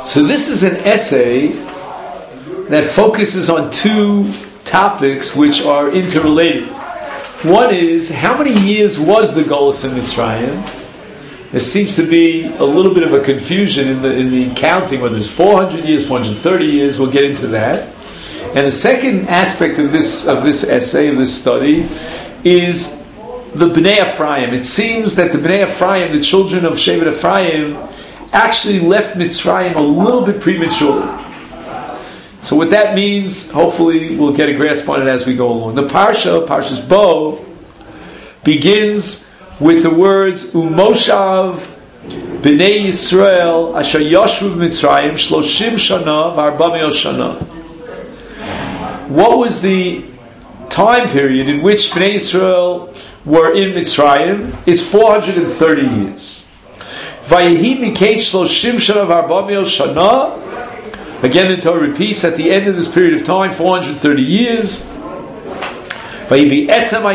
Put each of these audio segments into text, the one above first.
So this is an essay that focuses on two topics which are interrelated. One is, how many years was the Golus in Mitzrayim? There seems to be a little bit of a confusion in the counting, whether it's 400 years, 430 years. We'll get into that. And the second aspect of this essay, of this study, is the Bnei Ephraim. It seems that the Bnei Ephraim, the children of Shevet Ephraim, actually left Mitzrayim a little bit prematurely. So what that means, hopefully we'll get a grasp on it as we go along. The Parshas Bo, begins with the words Umoshav Bnei Yisrael Asher Yoshu Mitzrayim Shloshim Shana V'Arba'Me'ot Shana. What was the time period in which Bnei Yisrael were in Mitzrayim? It's 430 years. Vayehi Mikei Shloshim Shana V'Arba'Me'ot Shana. Again, the Torah repeats at the end of this period of time, 430 years. And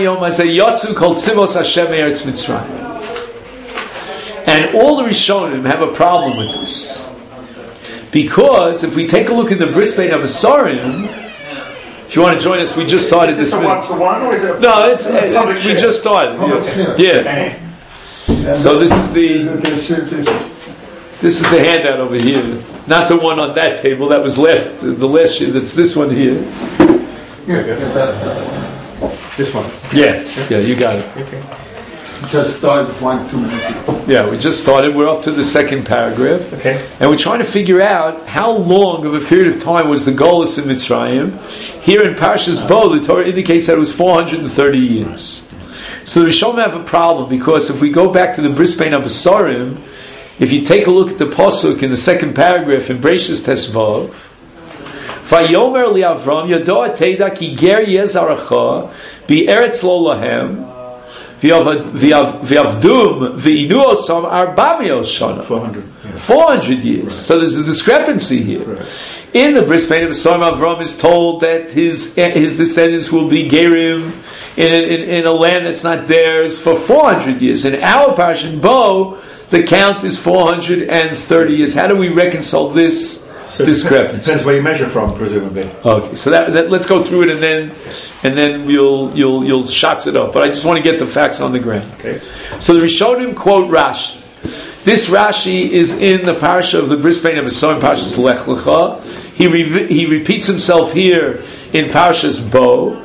all the Rishonim have a problem with this, because if we take a look in the Bris Bein Abasarim, if you want to join us, we just started this. No, we just started. Yeah. So this is the handout over here, not the one on that table. That was the last year. That's this one here. This one. Yeah, you got it. Okay. Just started 2 minutes ago. Yeah, we just started. We're up to the second paragraph. Okay. And we're trying to figure out how long of a period of time was the Golus in Mitzrayim. Here in Parshas Bo, the Torah indicates that it was 430 years. So the Rishonim have a problem, because if we go back to the Bris Bein Abasarim, if you take a look at the Pasuk in the second paragraph in Bereishis Tesvav, Vayomer li Avram Yadoa Teda ki ger yezaracha bi'eretz lo lahem v'avdum v'inu osam 400 shana. 400 years. So there's a discrepancy here. Right. In the Bris Bein Abasarim, Avram is told that his descendants will be gerim in a land that's not theirs for 400 years. In our Parshat Bo, the count is 430 years. How do we reconcile this discrepancy? Depends where you measure from, presumably. Okay, so that let's go through it, and then you'll shots it up. But I just want to get the facts on the ground. Okay. So the Rishonim quote Rashi. This Rashi is in the parsha of the Bris Bein Abasarim, Parshas Lech Lecha. He repeats himself here in Parshas Bo.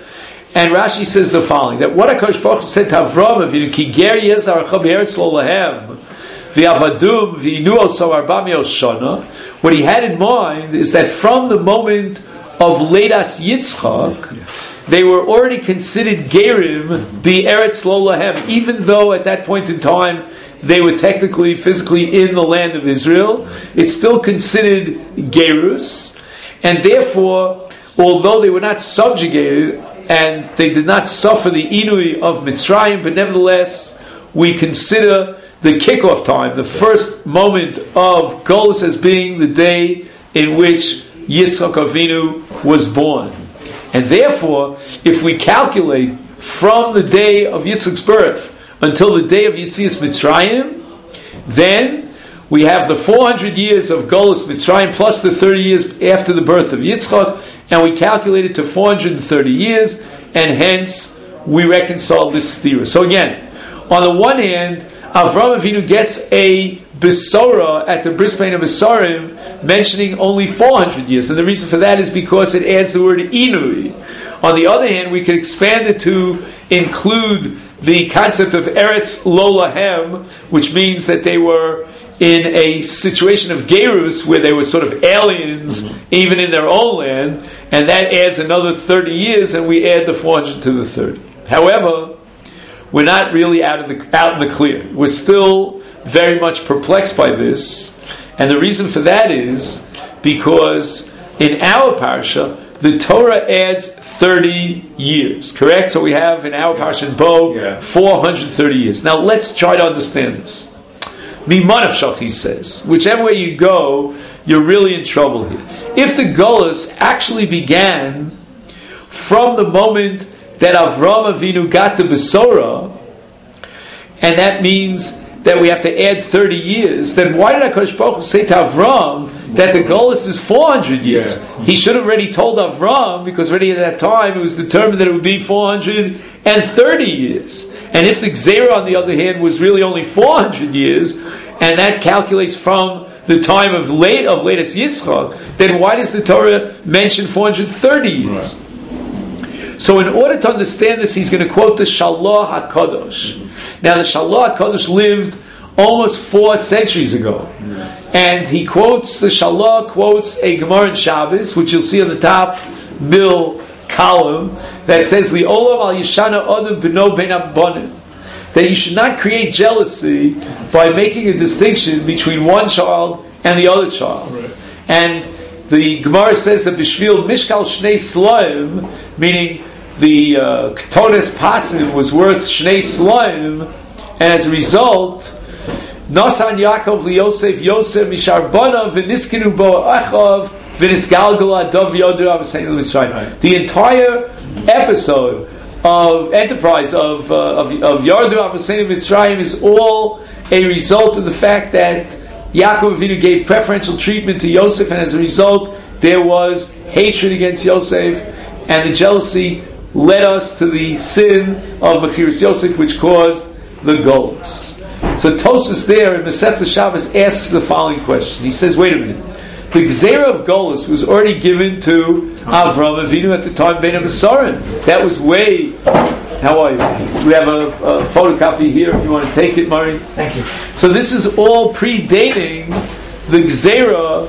And Rashi says the following: that what HaKadosh Baruch Hu said to Avram, "Ki ger yezaracha be'eretz lo lahem v'avadum v'inu osam 400 shana." What he had in mind is that from the moment of Leidas Yitzchak, they were already considered gerim be'eretz lo lahem, even though at that point in time they were technically, physically in the land of Israel. It's still considered gerus, and therefore, although they were not subjugated and they did not suffer the inui of Mitzrayim, but nevertheless, we consider the kickoff time, the first moment of Golus, as being the day in which Yitzchak Avinu was born. And therefore, if we calculate from the day of Yitzchak's birth until the day of Yetzias Mitzrayim, then we have the 400 years of Golus Mitzrayim plus the 30 years after the birth of Yitzchak, and we calculate it to 430 years, and hence we reconcile this stira. So again, on the one hand, Avram Avinu gets a Besora at the Bris Bein Abasarim mentioning only 400 years, and the reason for that is because it adds the word Inui. On the other hand, we could expand it to include the concept of Eretz Lo Lahem, which means that they were in a situation of Gerus where they were sort of aliens, even in their own land, and that adds another 30 years, and we add the 400 to the 30. However, we're not really out in the clear. We're still very much perplexed by this, and the reason for that is because in our parsha, the Torah adds 30 years, correct? So we have in our parsha in Bo 430 years. Now let's try to understand this. Mimanavshach, he says, whichever way you go, you're really in trouble here. If the Golus actually began from the moment that Avram Avinu got the Besora, and that means that we have to add 30 years, then why did HaKadosh Baruch Hu say to Avram, that the Golus is 400 years. He should have already told Avram, because already at that time it was determined that it would be 430 years. And if the Gzera, on the other hand, was really only 400 years, and that calculates from the time of latest Yitzchak, then why does the Torah mention 430 years? Right. So in order to understand this, he's going to quote the Shalah HaKadosh. Now the Shalah HaKadosh lived almost 4 centuries ago. And he quotes, the Shalah quotes a Gemara in Shabbos, which you'll see on the top middle column, that says, Li'olam al yishana adam b'no ben abbanim, that you should not create jealousy by making a distinction between one child and the other child. Right. And the Gemara says that Bishvil Mishkal Shnei Slaim, meaning the Ketones Pasim was worth Shnei Slaim, and as a result, Nasan Yaakov liYosef Yosef Mishar Banav v'niskinu bo Achav v'nisgalgal adav yoder avseinu Mitzrayim. The entire episode of enterprise of Yardu Avseinu Mitzrayim is all a result of the fact that Yaakov Avinu gave preferential treatment to Yosef, and as a result there was hatred against Yosef, and the jealousy led us to the sin of Mechiras Yosef, which caused the Golus. So Tosfos there in Masechta Shabbos asks the following question. He says, wait a minute, the Gzera of Golus was already given to Avram Avinu at the time Bein HaBesarim. That was way... How are you? We have a photocopy here if you want to take it, Murray. Thank you. So this is all predating the Gzera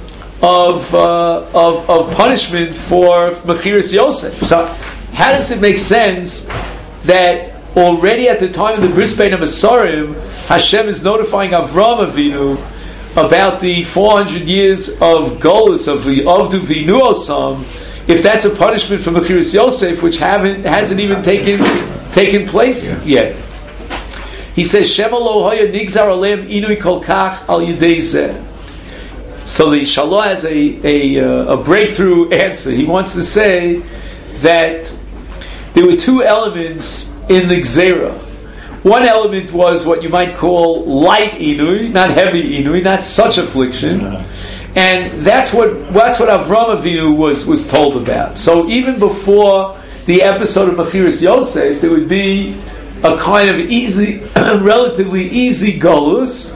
of punishment for Mechiras Yosef. So how does it make sense that already at the time of the Bris Bein HaBesarim, Hashem is notifying Avram Avinu about the 400 years of Golus, of the Avdu Vinu Osam, if that's a punishment for Mechiras Yosef, which hasn't even taken place yet. He says, Shema lo hoya nigzar aleim inui kol kach al yidei zeh. So the Shalah has a breakthrough answer. He wants to say that there were 2 elements in the Gzera. One element was what you might call light inui, not heavy inui, not such affliction. And that's what Avram Avinu was told about. So even before the episode of Mechiras Yosef, there would be a kind of easy, relatively easy Golus.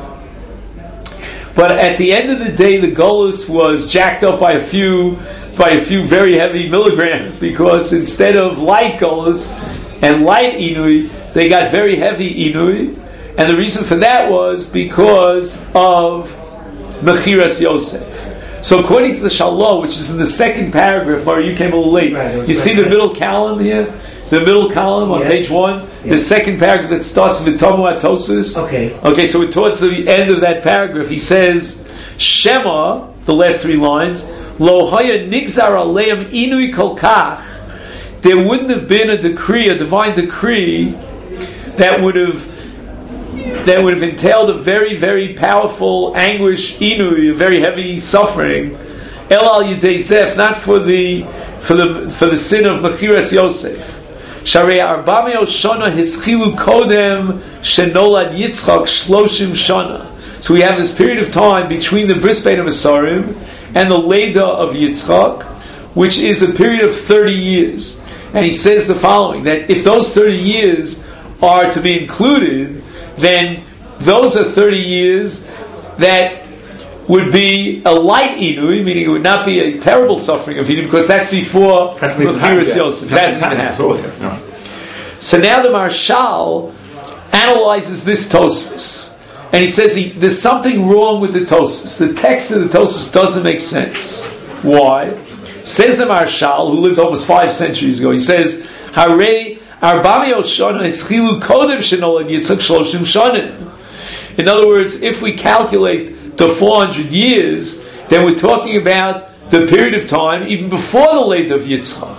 But at the end of the day, the Golus was jacked up by a few very heavy milligrams, because instead of light Golus and light Inui, they got very heavy Inui. And the reason for that was because of Mechiras Yosef. So according to the Shalah, which is in the second paragraph, Mari, you came a little late. Right, you see the middle column here? The middle column on page 1? Yes. The second paragraph that starts with Tomu Atosis. Okay, so towards the end of that paragraph, he says, Shema, the last 3 lines, Lo haya nigzar aleim inui kol kach. There wouldn't have been a decree, a divine decree, that would have entailed a very, very powerful anguish, inui, a very heavy suffering. El al yidei zef, not for the sin of Mechiras Yosef. Sharei 400 shana hischilu kodem shenolad Yitzchak 30 shana. So we have this period of time between the Bris Bein HaBesarim and the Leda of Yitzchak, which is a period of 30 years. And he says the following, that if those 30 years are to be included, then those are 30 years that would be a light inui, meaning it would not be a terrible suffering of inui, because that's before Mechiras Yosef. It hasn't even happened. So now the Marshal analyzes this Tosfos, and he says there's something wrong with the Tosfos. The text of the Tosfos doesn't make sense. Why? Says the Marshal, who lived almost 5 centuries ago, he says, Harei 400 shana hischilu kodem shenolad Yitzchak 30 shanim. In other words, if we calculate the 400 years, then we're talking about the period of time even before the late of Yitzchak.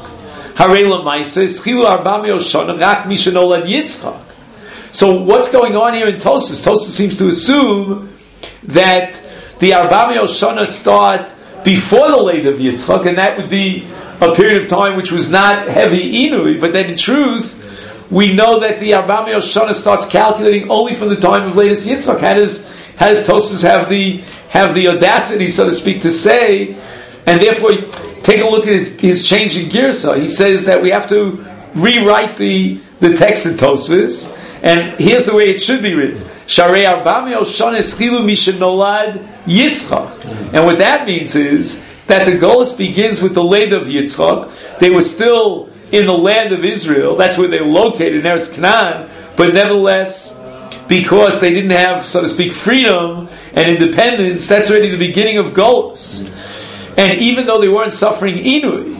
So what's going on here in Tosfos? Tosfos seems to assume that the 400 shana start before the late of Yitzchak, and that would be a period of time which was not heavy inui, but then in truth, we know that the 400 shana starts calculating only from the time of latest Yitzchak. how does Tosfos have the audacity, so to speak, to say, and therefore take a look at his change in Girsa. He says that we have to rewrite the text in Tosfos, and here's the way it should be written. Sharei Arbameo Shones Chilu Mishenolad Yitzchak. And what that means is that the Golus begins with the land of Yitzchak. They were still in the land of Israel. That's where they were located, in Eretz Canaan. But nevertheless, because they didn't have, so to speak, freedom and independence, that's already the beginning of Golus. And even though they weren't suffering Inui,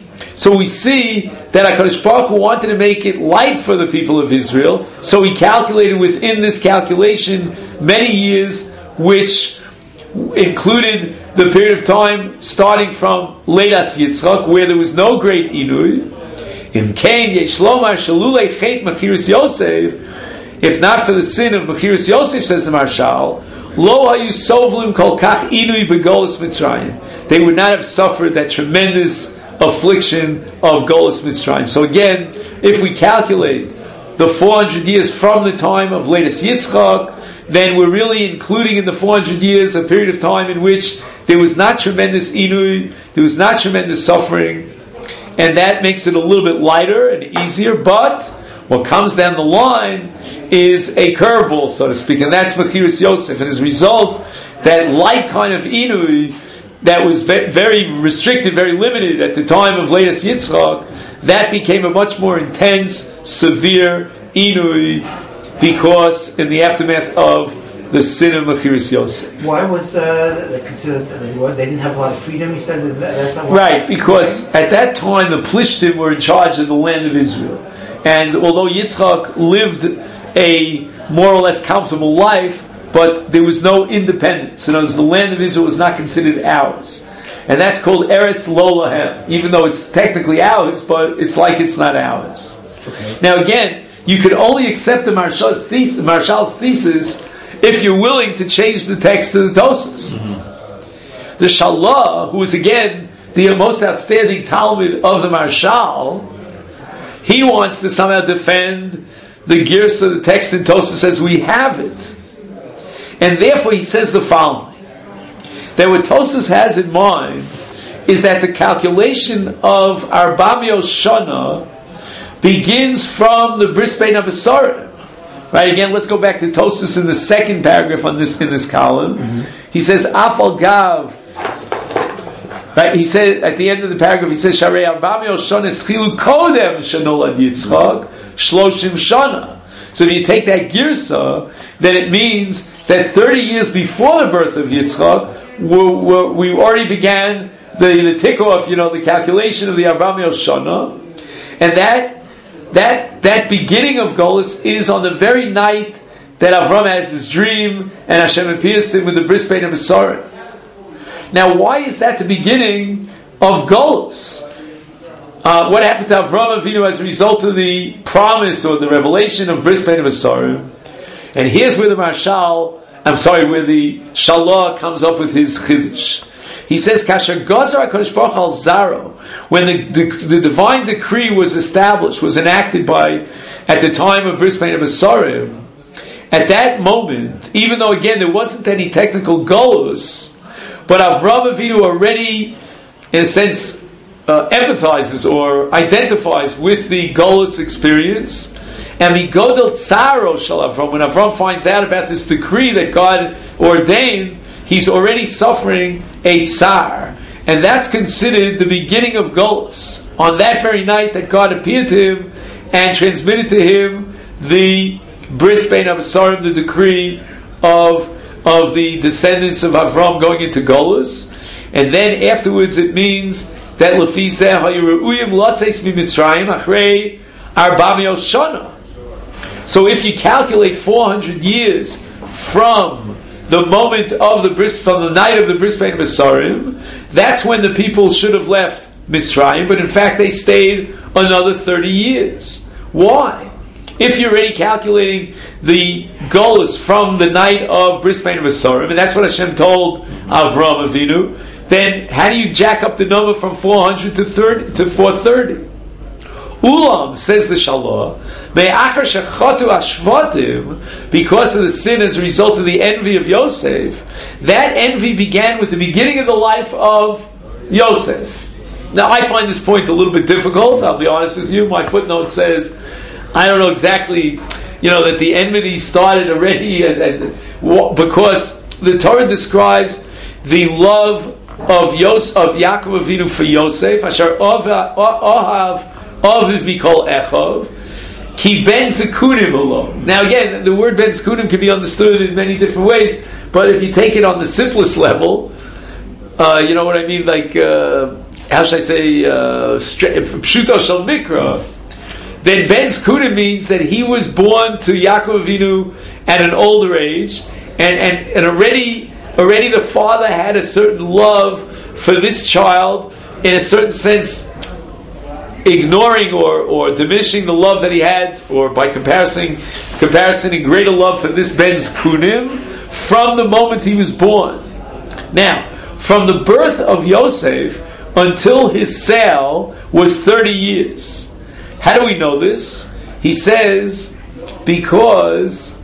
so we see that HaKadosh Baruch Hu wanted to make it light for the people of Israel, so he calculated within this calculation many years, which included the period of time starting from Leidas Yitzchak, where there was no great Inui. Im Kain Yesh Lomar Shalulei Chet Mechiras Yosef, if not for the sin of Mechiras Yosef, says the Marshal, Lo Hayu Sovlim Kol Kach Inui Begolus Mitzrayim. They would not have suffered that tremendous affliction of Golus Mitzrayim. So again, if we calculate the 400 years from the time of Leidas Yitzchak, then we're really including in the 400 years a period of time in which there was not tremendous Inui, there was not tremendous suffering, and that makes it a little bit lighter and easier, but what comes down the line is a curveball, so to speak, and that's Mechiras Yosef, and as a result, that light kind of Inui that was very restricted, very limited at the time of Leidas Yitzchak, that became a much more intense, severe Inui, because in the aftermath of the sin of Mechiras Yosef. Why was they considered they didn't have a lot of freedom? You said that's not right, because at that time the Plishtim were in charge of the land of Israel, and although Yitzchak lived a more or less comfortable life, but there was no independence. In other words, the land of Israel was not considered ours. And that's called Eretz Lo Lahem, even though it's technically ours, but it's like it's not ours. Okay. Now again, you could only accept the Marshal's thesis if you're willing to change the text of the Tosfos. Mm-hmm. The Shalah, who is again the most outstanding Talmud of the Marshal, he wants to somehow defend the Girsa, the text in Tosfos as we have it. And therefore he says the following, that what Tosfos has in mind is that the calculation of Arbamio Shana begins from the Bris Bein HaBesarim. Right, again, let's go back to Tosfos in the second paragraph in this column. Mm-hmm. He says, Afal Gav. Right, he said at the end of the paragraph, he says, Sharei Arbamio Shana Schilu Kodem Shanolad Yitzchak Shloshim Shana. So if you take that Girsa, then it means that 30 years before the birth of Yitzchak, we already began the tick-off, the calculation of the Arbamio Shana, and that beginning of Golus is on the very night that Avram has his dream, and Hashem appears to him with the Bris Bein HaBesarim. Now, why is that the beginning of Golus? What happened to Avram Avinu as a result of the promise or the revelation of Bris Bein HaBesarim? And here's where where the Shalah comes up with his Chiddush. He says, Kasher Gazar HaKadosh Baruch Al Zaro, when the divine decree was established, was enacted at the time of Bris Bein HaBesarim, at that moment, even though again there wasn't any technical Golus, but Avram Avinu already, in a sense, empathizes or identifies with the Golus experience. And Migodel Tzaro Shel Avram, when Avram finds out about this decree that God ordained, he's already suffering a tsar. And that's considered the beginning of Golus. On that very night that God appeared to him and transmitted to him the Bris Bein HaBesarim, the decree of the descendants of Avram going into Golus. And then afterwards it means that Lefi Zeh HaYiru'uyim Lotzeis MiMitzrayim Achrei Arbamio Shana. So if you calculate 400 years from the moment of from the night of the Bris Bein HaBesarim, that's when the people should have left Mitzrayim, but in fact they stayed another 30 years. Why? If you're already calculating the Golus from the night of Bris Bein HaBesarim, and that's what Hashem told Avram Avinu, then how do you jack up the number from 400 to 430? Ulam, says the Shalah, me'achar shechatu ashvatim, because of the sin as a result of the envy of Yosef, that envy began with the beginning of the life of Yosef. Now, I find this point a little bit difficult, I'll be honest with you. My footnote says, I don't know exactly, that the enmity started already, because the Torah describes the love of Yaakov Avinu for Yosef, Asher Ohav Mikol Echov, Ki Ben Zekunim alone. Now again, the word Ben Zekunim can be understood in many different ways, but if you take it on the simplest level, you know what I mean, like, how should I say, Pshuto Shel Mikra, then Ben Zekunim means that he was born to Yaakov Avinu at an older age, and already the father had a certain love for this child, in a certain sense ignoring or diminishing the love that he had, or by comparison in greater love for this Ben Zekunim from the moment he was born. Now, from the birth of Yosef until his sale was 30 years. How do we know this? He says, because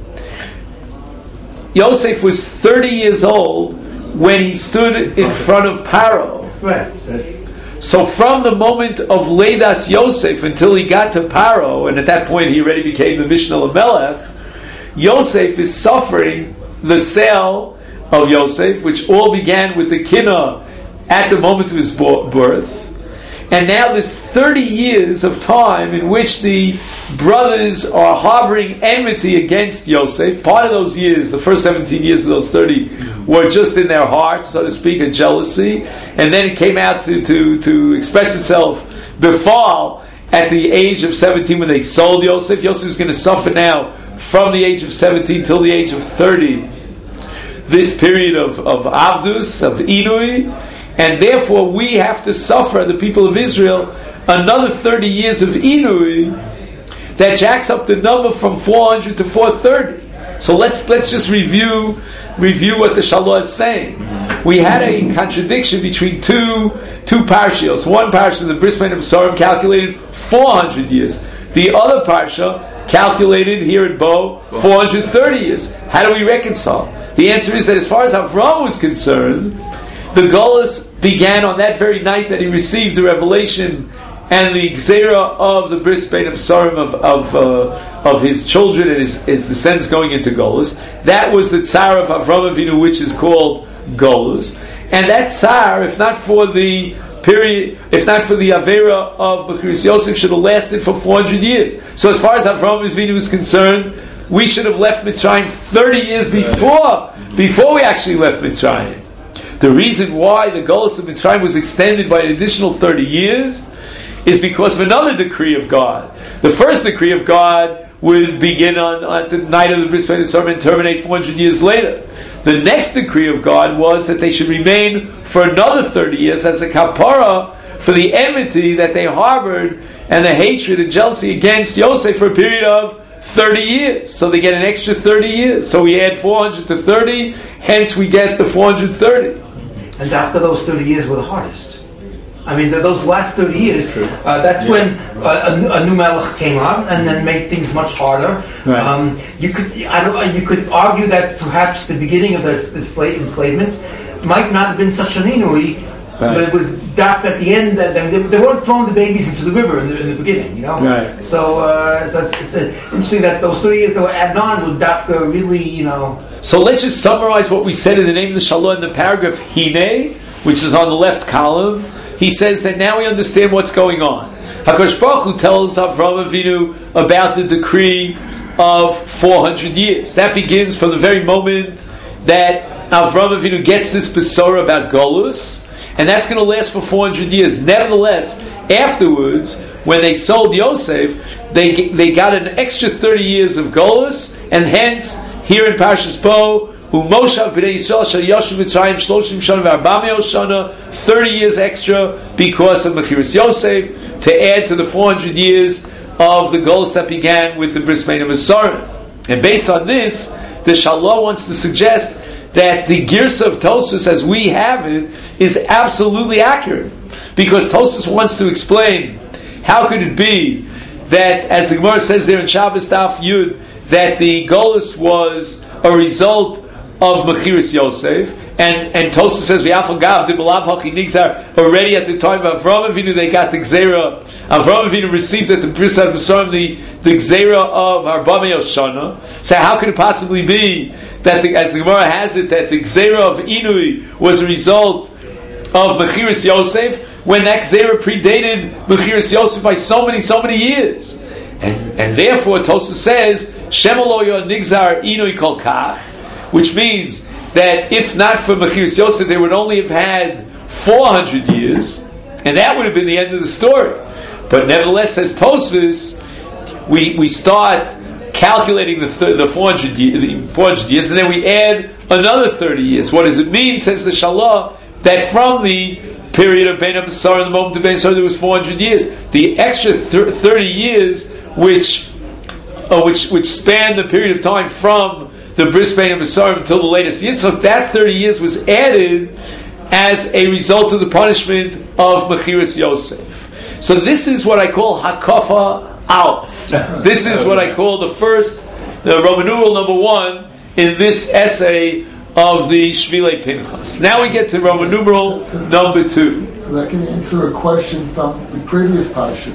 Yosef was 30 years old when he stood in front of Paro. Right. So from the moment of Leidas Yosef until he got to Paro, and at that point he already became the Mishnah Lamelech, Yosef is suffering the sale of Yosef, which all began with the Kinah at the moment of his birth. And now there's 30 years of time in which the brothers are harboring enmity against Yosef. Part of those years, the first 17 years of those 30, were just in their hearts, so to speak, a jealousy. And then it came out to express itself befall at the age of 17 when they sold Yosef. Yosef is going to suffer now from the age of 17 till the age of 30. This period of Avdus, of Inui, and therefore we have to suffer, the people of Israel, another 30 years of Inui that jacks up the number from 400 to 430. So let's just review what the Shalah is saying. We had a contradiction between two parshios. One parsha, the Bris Bein HaBesarim, calculated 400 years. The other parsha calculated here at Bo 430 years. How do we reconcile? The answer is that as far as Avram was concerned, the Golus began on that very night that he received the revelation and the Gzeira of the Bris Bein HaBesarim of his children and his descendants going into Golus. That was the Tsar of Avram Avinu, which is called Golus. And that Tsar, if not for the Avera of Bechiris Yosef, should have lasted for 400 years. So as far as Avram Avinu is concerned, we should have left Mitzrayim 30 years before we actually left Mitzrayim. The reason why the Golus of Mitzrayim was extended by an additional 30 years is because of another decree of God. The first decree of God would begin at the night of the Bris Bein HaBesarim and terminate 400 years later. The next decree of God was that they should remain for another 30 years as a kapara for the enmity that they harbored and the hatred and jealousy against Yosef for a period of 30 years. So they get an extra 30 years. So we add 400 to 30, hence we get the 430. And after those 30 years were the hardest. I mean, those last 30 years, that's when a new Melech came on and then made things much harder. Right. You could argue that perhaps the beginning of this enslavement might not have been such an inui, but it was dark at the end. They weren't throwing the babies into the river in the beginning, you know. Right. So it's interesting that those 30 years that were added on would Dafka really, you know. So let's just summarize what we said in the name of the Shalah in the paragraph Hine, which is on the left column. He says that now we understand what's going on. HaKadosh Baruch Hu tells Avraham Avinu about the decree of 400 years. That begins from the very moment that Avraham Avinu gets this Besorah about Golus, and that's going to last for 400 years. Nevertheless, afterwards, when they sold Yosef, they got an extra 30 years of Golus, and hence, here in Parshas Bo, who Moshe b'nei Yisrael shel yoshev Mitzrayim 30 shana v'arba'meo shana, 30 years extra because of Mechiras Yosef, to add to the 400 years of the Golus that began with the Bris Bein HaBesarim. And based on this, the Shalah wants to suggest that the Girsa of Tosfos, as we have it, is absolutely accurate. Because Tosfos wants to explain, how could it be that, as the Gemara says there in Shabbos Daf Yud, that the Golus was a result of Mechiras Yosef, and Tosfos says V'Yafal Gav Dibalav Hachi Nigzar. Already at the time of Avraham Avinu, they got the Gzeira. Avraham Avinu received at the Bris Besarim the Gzeira of Arba'ah Yoshana. So how could it possibly be that, as the Gemara has it, that the Gzeira of Inui was a result of Mechiras Yosef, when that Gzeira predated Mechiras Yosef by so many years? And therefore Tosfos says Shemaloyo Nigzar Inui Kol Kach, which means that if not for Mechiras Yosef, they would only have had 400 years, and that would have been the end of the story. But nevertheless, says Tosfos, we start calculating the 400 years, and then we add another 30 years. What does it mean? Says the Shalah, that from the period of Bein HaBesarim, the moment of Bein HaBesarim, there was 400 years. The extra 30 years, which spanned the period of time from the Bris Bein HaBesarim until the latest Yitzchak, that 30 years was added as a result of the punishment of Mechiras Yosef. So this is what I call Hakafa Aleph. This is what I call the Roman numeral number 1 in this essay of the Shvilei Pinchas. Now we get to Roman numeral number 2. So that can answer a question from the previous parsha.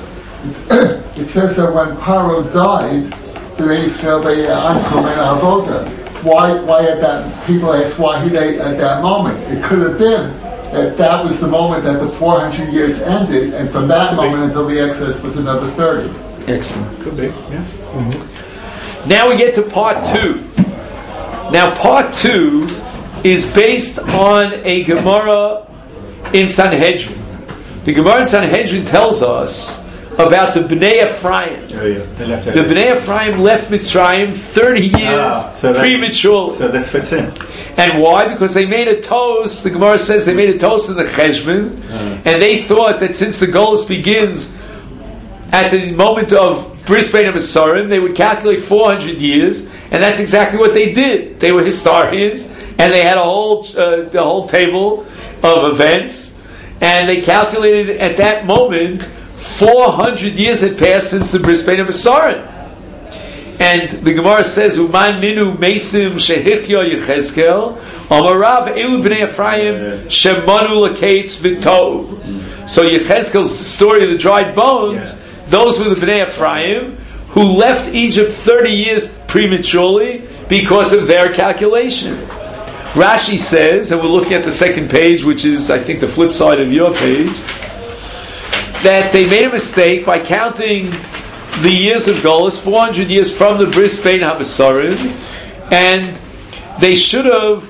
It says that when Paro died, the Israel they avoda. Why at that? People ask why they at that moment. It could have been that was the moment that the 400 years ended, and from that moment until the Exodus was another 30. Excellent. Could be, yeah. Mm-hmm. Now we get to part 2. Now part 2 is based on a Gemara in Sanhedrin. The Gemara in Sanhedrin tells us about the Bnei Ephraim. Oh, yeah. They left the Bnei Ephraim left Mitzrayim 30 years prematurely. So this fits in. And why? Because they made a toast. The Gemara says they made a toast in the Cheshbon, and they thought that since the Golus begins at the moment of Bris Bein HaBesarim, they would calculate 400 years, and that's exactly what they did. They were historians, and they had the whole table of events, and they calculated at that moment 400 years had passed since the Bris Bein HaBesarim. And the Gemara says, "Uman minu mesim shehichya Yechezkel, amarav elu bnei Ephraim shemanu lakates v'tov." So Yechezkel's story of the dried bones, those were the Bnei Ephraim who left Egypt 30 years prematurely because of their calculation. Rashi says, and we're looking at the second page, which is, I think, the flip side of your page, that they made a mistake by counting the years of Golus, 400 years from the Bris Bein HaBesarim, and they should have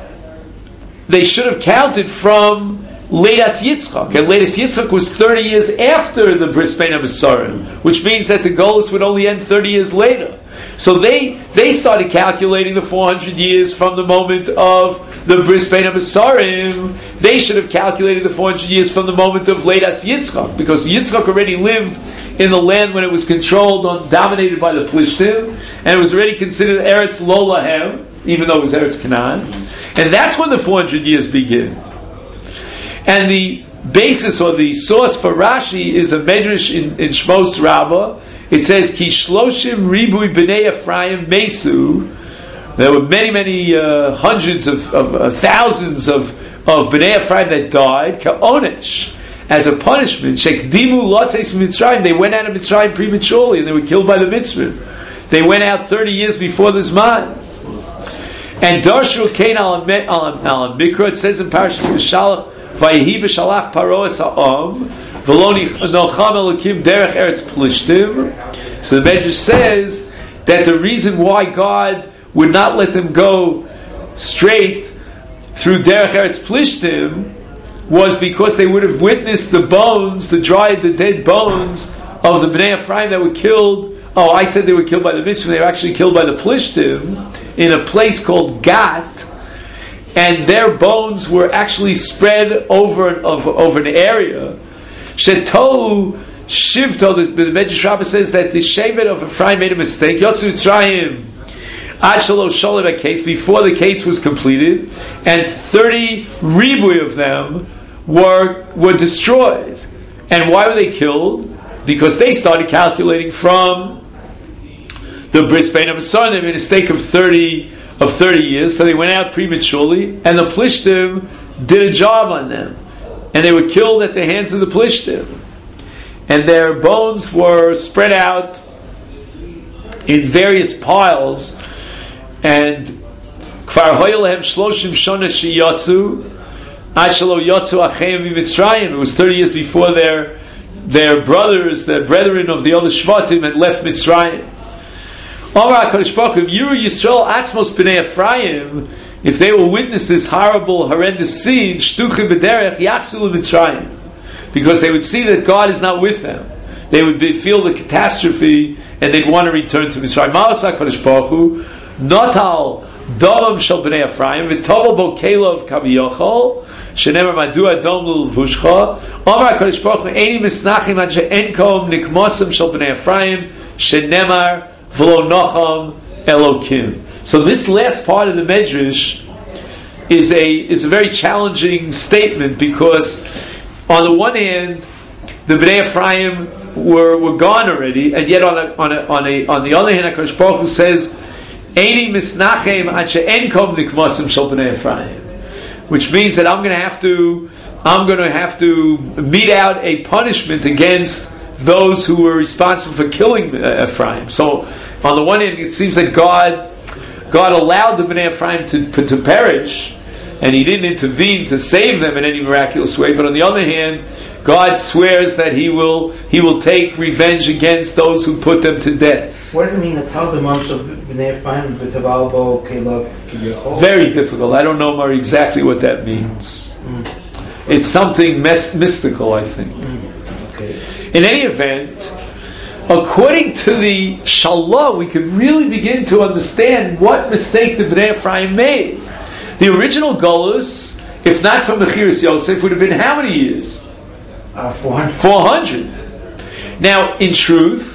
counted from Leidas Yitzchak, and Leidas Yitzchak was 30 years after the Bris Bein HaBesarim, which means that the Golus would only end 30 years later. So they started calculating the 400 years from the moment of the Bris Bein HaBesarim. They should have calculated the 400 years from the moment of Leidas Yitzchak, because Yitzchak already lived in the land when it was dominated by the Plishtim, and it was already considered Eretz Lo Lahem, even though it was Eretz Canaan. And that's when the 400 years begin. And the basis or the source for Rashi is a medrash in Shmos Rabbah. It says, Ki shloshim ribui b'nei Ephraim mesu. There were many hundreds of thousands of b'nei Ephraim that died, ka'onesh, as a punishment. Shekdimu lotzeis Mitzrayim. They went out of Mitzrayim prematurely, and they were killed by the Mitzrayim. They went out 30 years before the Zman. And Darshu Kain al Mikra, it says in Parashas Mishalach, Vayehi v'shalach Paro es ha'am, v'lo nocham elokim derech eretz plishtim. So the Medrash says that the reason why God would not let them go straight through derech eretz plishtim was because they would have witnessed the bones, the dead bones of the Bnei Ephraim that were killed. Oh, I said they were killed by the Mitzvah. They were actually killed by the Plishtim in a place called Gat, and their bones were actually spread over an area. Shetohu Shivto, the Medrash Rabbah says that the Shevet of Ephraim made a mistake. Yotzu Mitzrayim Ad Shalosh Sholem case, before the case was completed, and 30 ribui of them were destroyed. And why were they killed? because they started calculating from the Bris Bein HaMesorim. They made a mistake of 30 years, so they went out prematurely, and the Plishtim did a job on them, and they were killed at the hands of the Plishtim, and their bones were spread out in various piles, and Kfar Hoyelehem Shloshim Shona Sheyatzu Ashalo Yatzu Acheim Mitzrayim. It was 30 years before their brothers, their brethren of the other Shvatim had left Mitzrayim. Omar HaKadosh Baruch Hu, Yiru Yisrael Atzmos B'nei Ephraim, if they will witness this horrible, horrendous scene, Shtuchim B'derech Yachzu Mitzrayim, because they would see that God is not with them. They would feel the catastrophe, and they'd want to return to Mitzrayim. Ma'as HaKadosh Baruch Hu, Notal Davam Shel B'nei Ephraim, V'tovel Bo Kelev Kaviyachol, Shenemar Madu Adom L'Lvushcha, Omar HaKadosh Baruch Hu, Eini Misnachim Ad She'enkom Nikmosim Shel B'nei Ephraim, Shenemar V'lo Nocham Elokim. So this last part of the Medrash is a very challenging statement, because on the one hand, the Bnei Ephraim were gone already, and yet on the other hand, HaKadosh Baruch Hu says, Eini misnachem ad she'enkom nikmosim shel Bnei Ephraim, which means that I'm going to have to mete out a punishment against those who were responsible for killing Ephraim. So on the one hand, it seems that God allowed the Bnei Ephraim to perish, and He didn't intervene to save them in any miraculous way. But on the other hand, God swears that He will take revenge against those who put them to death. What does it mean to tell the months of Bnei Ephraim v'taval bo kelev kiviyachol? Very difficult. I don't know, Mari, exactly what that means. It's something mystical, I think. Okay. In any event, according to the Shalah, we can really begin to understand what mistake the Bnei Ephraim made. The original Golus, if not from Mechiras Yosef, would have been how many years? 400. Now, in truth,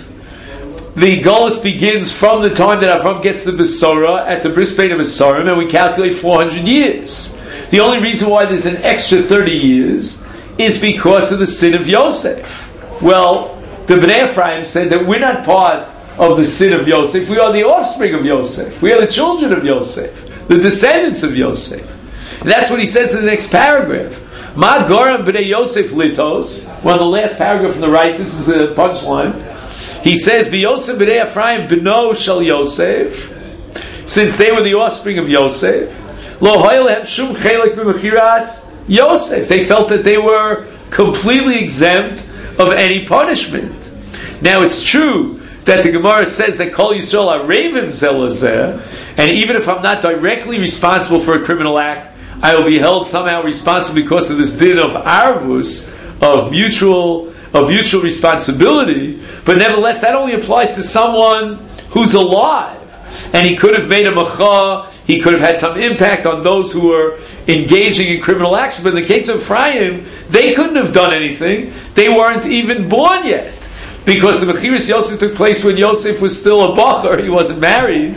the Golus begins from the time that Avram gets the Besorah at the Bris Bein HaMesorim, and we calculate 400 years. The only reason why there's an extra 30 years is because of the sin of Yosef. Well, the Bnei Ephraim said that we're not part of the sin of Yosef. We are the offspring of Yosef. We are the children of Yosef, the descendants of Yosef. And that's what he says in the next paragraph. Ma goram b'nei Yosef litos. Well, the last paragraph on the right, this is the punchline. He says, B'Yosef b'nei Ephraim b'no shel Yosef, since they were the offspring of Yosef, lo hoya lehem shum chelik b'mechiras Yosef. They felt that they were completely exempt of any punishment. Now, it's true that the Gemara says that Kol Yisrael are ravens zelazeh, and even if I'm not directly responsible for a criminal act, I will be held somehow responsible because of this din of arvus, of mutual responsibility. But nevertheless, that only applies to someone who's alive, and he could have made a macha. He could have had some impact on those who were engaging in criminal action. But in the case of Ephraim, they couldn't have done anything. They weren't even born yet, because the Mechiras Yosef took place when Yosef was still a bacher. He wasn't married.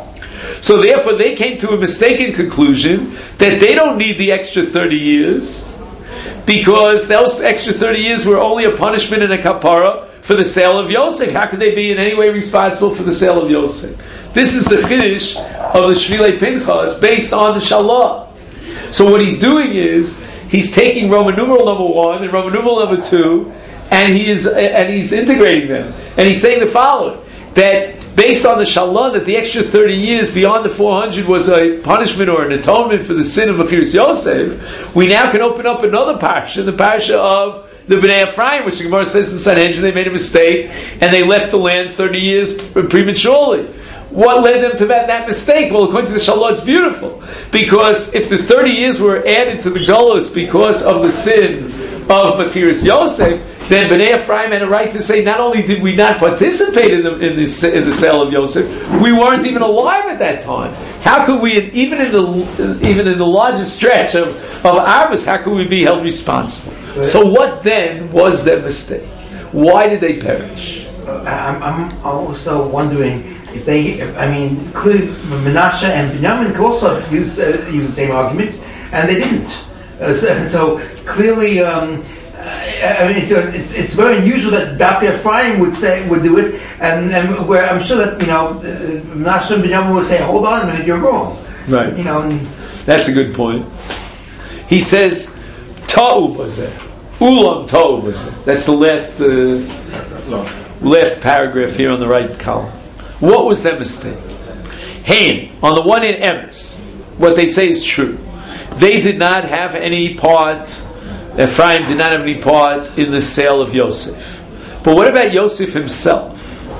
So therefore, they came to a mistaken conclusion that they don't need the extra 30 years, because those extra 30 years were only a punishment and a kapara for the sale of Yosef. How could they be in any way responsible for the sale of Yosef? This is the chiddush of the Shvilei Pinchas based on the Shalah. So what he's doing is he's taking Roman numeral number 1 and Roman numeral number 2, and he's integrating them, and he's saying the following: that based on the Shalah, that the extra 30 years beyond the 400 was a punishment or an atonement for the sin of Mechiras Yosef. We now can open up another parsha, the parsha of the Bnei Ephraim, which the Gemara says in Sanhedrin they made a mistake and they left the land 30 years prematurely. What led them to that mistake? Well, according to the Shalah, it's beautiful, because if the 30 years were added to the Golus because of the sin of Mechiras Yosef, then Bnei Ephraim had a right to say, not only did we not participate in the sale of Yosef, we weren't even alive at that time. How could we, even in the largest stretch of Arvus, how could we be held responsible? So what then was their mistake? Why did they perish? I'm also wondering if clearly Menashe and Binyamin could also use the same argument, and they didn't. So clearly, it's very unusual that Dafka Ephraim would do it, and where I'm sure that Menachem Binyamin would say, "Hold on a minute, you're wrong." Right. That's a good point. He says, "Ta'u bazeh, ulam ta'u bazeh." That's the last paragraph here on the right column. What was their mistake? Hain, on the one hand, emes. What they say is true. They did not have any part. Ephraim did not have any part in the sale of Yosef. But what about Yosef himself?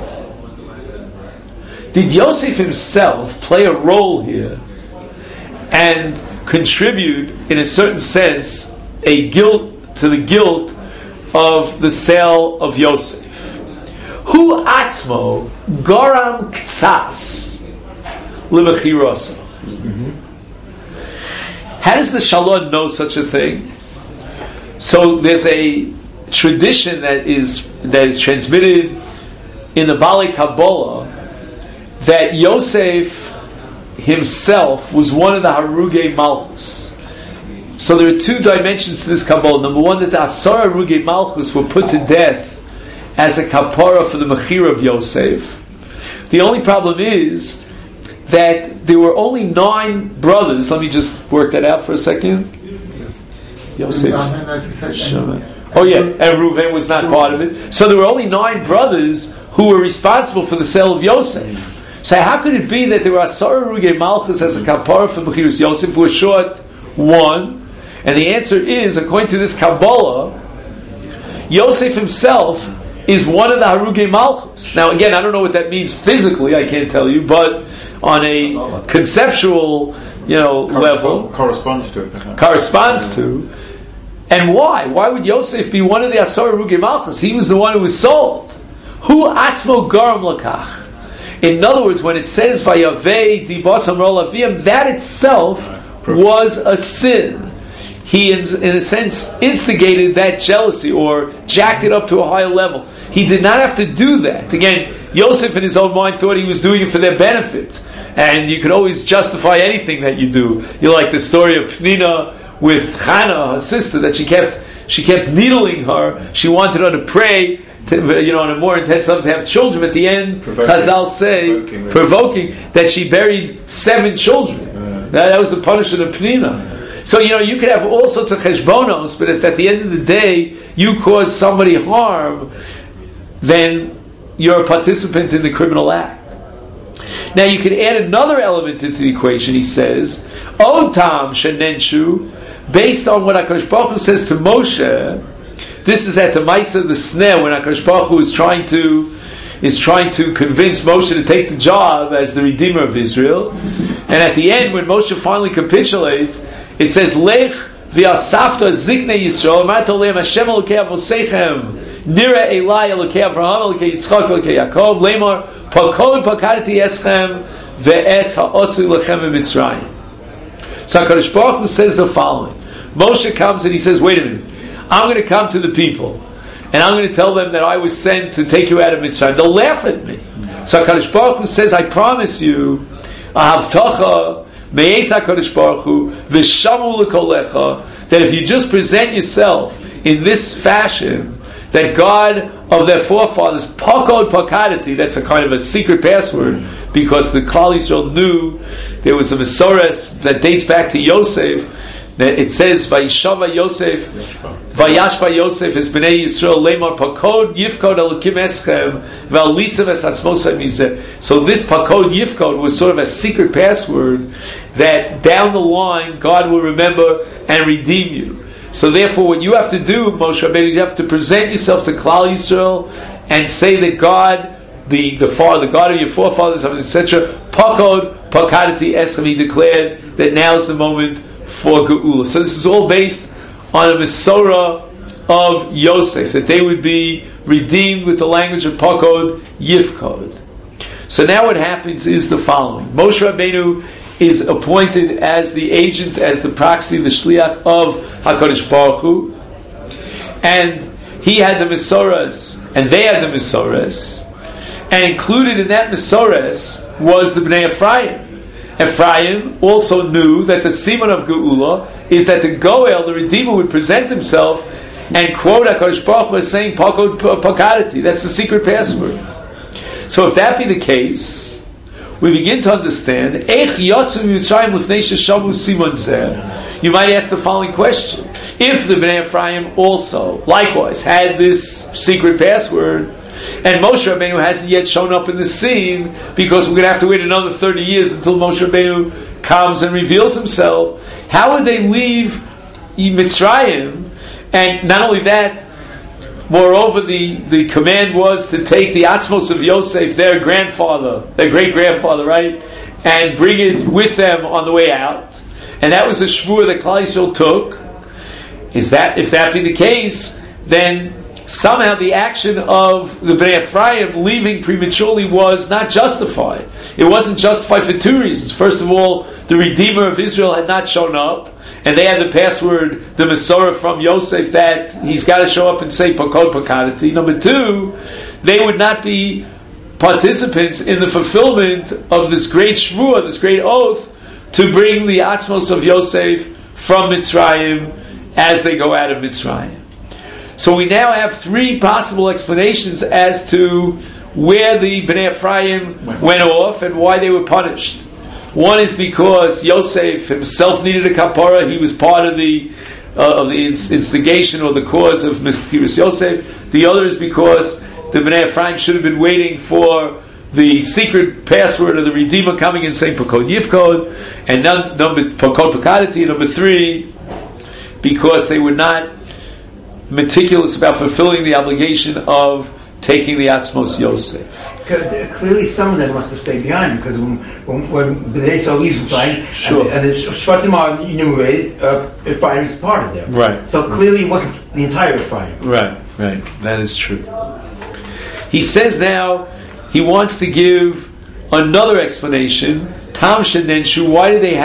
Did Yosef himself play a role here and contribute, in a certain sense, to the guilt of the sale of Yosef? Hu atzmo garam ktsas lebechirosa. How does the Shalom know such a thing? So there's a tradition that is transmitted in the Bali Kabbalah that Yosef himself was one of the Harugei Malchus. So there are two dimensions to this Kabbalah. Number one, that the Asar Harugei Malchus were put to death as a kapara for the Mechira of Yosef. The only problem is that there were only 9 brothers. Let me just work that out for a second. Yosef. Oh yeah, and Reuven was not part of it. So there were only 9 brothers who were responsible for the sale of Yosef. So how could it be that there were Asar Harugei Malchus as a kapara for Mechiras Yosef who were short 1? And the answer is, according to this Kabbalah, Yosef himself is one of the Harugei Malchus. Now again, I don't know what that means physically, I can't tell you, but on a conceptual, level, corresponds to. And why? Why would Yosef be one of the Asar Harugei Malchus? He was the one who was sold. Hu atzmo garam lakach. In other words, when it says Vayavei dibas amrol aviyam, that itself was a sin. He, in a sense, instigated that jealousy or jacked it up to a higher level. He did not have to do that. Again, Yosef in his own mind thought he was doing it for their benefit. And you can always justify anything that you do. You like the story of Pnina with Chana, her sister, that she kept needling her. She wanted her to pray, on a more intense level, to have children. At the end, Chazal say, provoking, that she buried 7 children. That was the punishment of Pnina. So, you could have all sorts of cheshbonos, but if at the end of the day you cause somebody harm, then you're a participant in the criminal act. Now you can add another element into the equation. He says, O Tam Shenenshu, based on what HaKadosh Baruch Hu says to Moshe, this is at the Maisa of the Sneh, when HaKadosh Baruch Hu is trying to convince Moshe to take the job as the Redeemer of Israel. And at the end, when Moshe finally capitulates, it says, Lech v'asafta ziknei Yisrael, amarta lehem Hashem Elokei Avosechem, nira Elai Elokei Avraham, Elokei Yitzchak, Elokei Yaakov, lemar, pakod pakadati eschem, ve'es ha'osi lechem b'Mitzrayim. So HaKadosh Baruch Hu says the following. Moshe comes and he says, wait a minute, I'm going to come to the people, and I'm going to tell them that I was sent to take you out of Mitzrayim. They'll laugh at me. So HaKadosh Baruch Hu says, I promise you, ahavtacha, Me'ez HaKadosh Baruch Hu, v'shamu l'kolecha, that if you just present yourself in this fashion, that God of their forefathers, pakod pakadati, that's a kind of a secret password, because the Klal Yisrael knew there was a Mesores that dates back to Yosef, that it says, Vayishava Yosef, Vayashva Yosef is Bnei Yisrael, Lemar pakod yifkod elokim eschem, v'alisav es atzmosai mizeh. So this pakod yifkod was sort of a secret password that down the line God will remember and redeem you. So therefore, what you have to do, Moshe Rabbeinu, is you have to present yourself to Klal Yisrael and say that God, the God of your forefathers, etc., pakod pakadati eschem, he declared that now is the moment for Geula. So this is all based on a Mesorah of Yosef, that they would be redeemed with the language of pakod yifkod. So now what happens is the following. Moshe Rabbeinu is appointed as the agent, as the proxy, the shliach of HaKadosh Baruch Hu, and he had the Mesorahs, and they had the Mesorahs, and included in that Mesorahs was the Bnei Ephraim. Ephraim also knew that the Siman of Geula is that the Goel, the Redeemer, would present himself and quote HaKadosh Baruch Hu as saying Pakod Pakadati. That's the secret password. So if that be the case, we begin to understand. You might ask the following question: if the Bnei Ephraim also, likewise, had this secret password, and Moshe Rabbeinu hasn't yet shown up in the scene because we're going to have to wait another 30 years until Moshe Rabbeinu comes and reveals himself, how would they leave Mitzrayim? And not only that, moreover, the command was to take the Atzmos of Yosef, their grandfather, their great-grandfather, right, and bring it with them on the way out. And that was a shvur that Klal Yisrael took. If that be the case, then somehow the action of the Bnei Ephraim leaving prematurely was not justified. It wasn't justified for two reasons. First of all, the Redeemer of Israel had not shown up, and they had the password, the Masorah from Yosef, that he's got to show up and say Pakod Pakadati. Number two, they would not be participants in the fulfillment of this great shvuah, this great oath, to bring the Atzmos of Yosef from Mitzrayim as they go out of Mitzrayim. So we now have three possible explanations as to where the Bnei Ephraim went off and why they were punished. One is because Yosef himself needed a kapara; he was part of the instigation or the cause of Mechiras Yosef. The other is because the Bnei Ephraim should have been waiting for the secret password of the Redeemer coming and saying Pakod Yifkod, and number Pakod Pakadati. Number three, because they were not meticulous about fulfilling the obligation of taking the Atzmos Yosef. Clearly, some of them must have stayed behind, because when Bnei Yisrael leaves Mitzrayim, sure, and the Shvatim are enumerated, Ephraim is part of them. Right. So clearly, it wasn't the entire Ephraim. Right. That is true. He says now he wants to give another explanation. Tam Shenenshu, why did they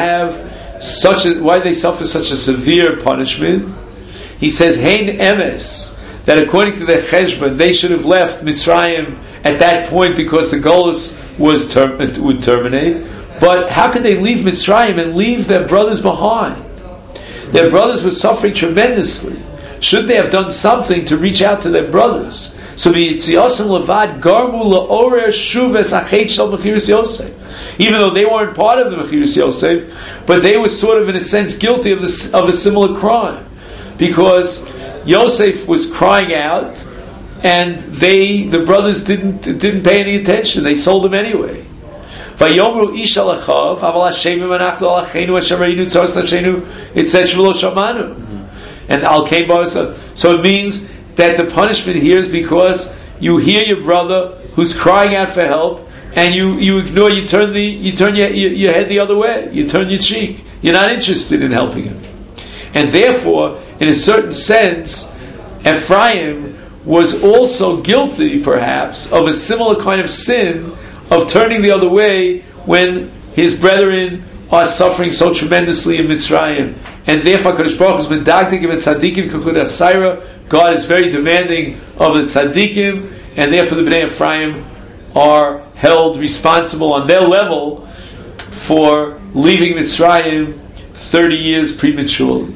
suffer such a severe punishment? He says, Hein Emes, that according to the Cheshbon, they should have left Mitzrayim at that point because the Golus would terminate. But how could they leave Mitzrayim and leave their brothers behind? Their brothers were suffering tremendously. Should they have done something to reach out to their brothers? So Yitziasim Levad Garmu La'orer Shuves Achet Shel Mechiras Yosef. Even though they weren't part of the Mechiras Yosef, but they were sort of in a sense guilty of a similar crime. Because Yosef was crying out, and the brothers didn't pay any attention. They sold him anyway. Vayomru ish alachav aval hashemim anachnu alachenu asher reinu tzaras nafshenu etzetz v'lo shamanu. And al kein ba'asa. So it means that the punishment here is because you hear your brother who's crying out for help, and you ignore, you turn your head the other way, you turn your cheek. You're not interested in helping him. And therefore, in a certain sense, Ephraim was also guilty, perhaps, of a similar kind of sin of turning the other way when his brethren are suffering so tremendously in Mitzrayim. And therefore, Kadosh Baruch Hu has been dagdikim and tzaddikim kuchud asayra. God is very demanding of the tzaddikim, and therefore the Bnei Ephraim are held responsible on their level for leaving Mitzrayim 30 years prematurely.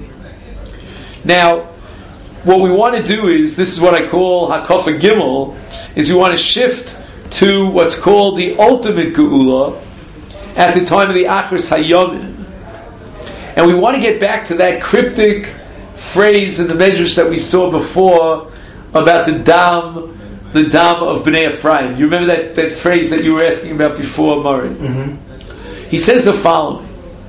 Now, what we want to do is, this is what I call Hakofa Gimel, is we want to shift to what's called the ultimate Geula at the time of the Achris Hayomim. And we want to get back to that cryptic phrase in the Medrash that we saw before about the dam of Bnei Ephraim. You remember that phrase that you were asking about before, Murray? Mm-hmm. He says the following.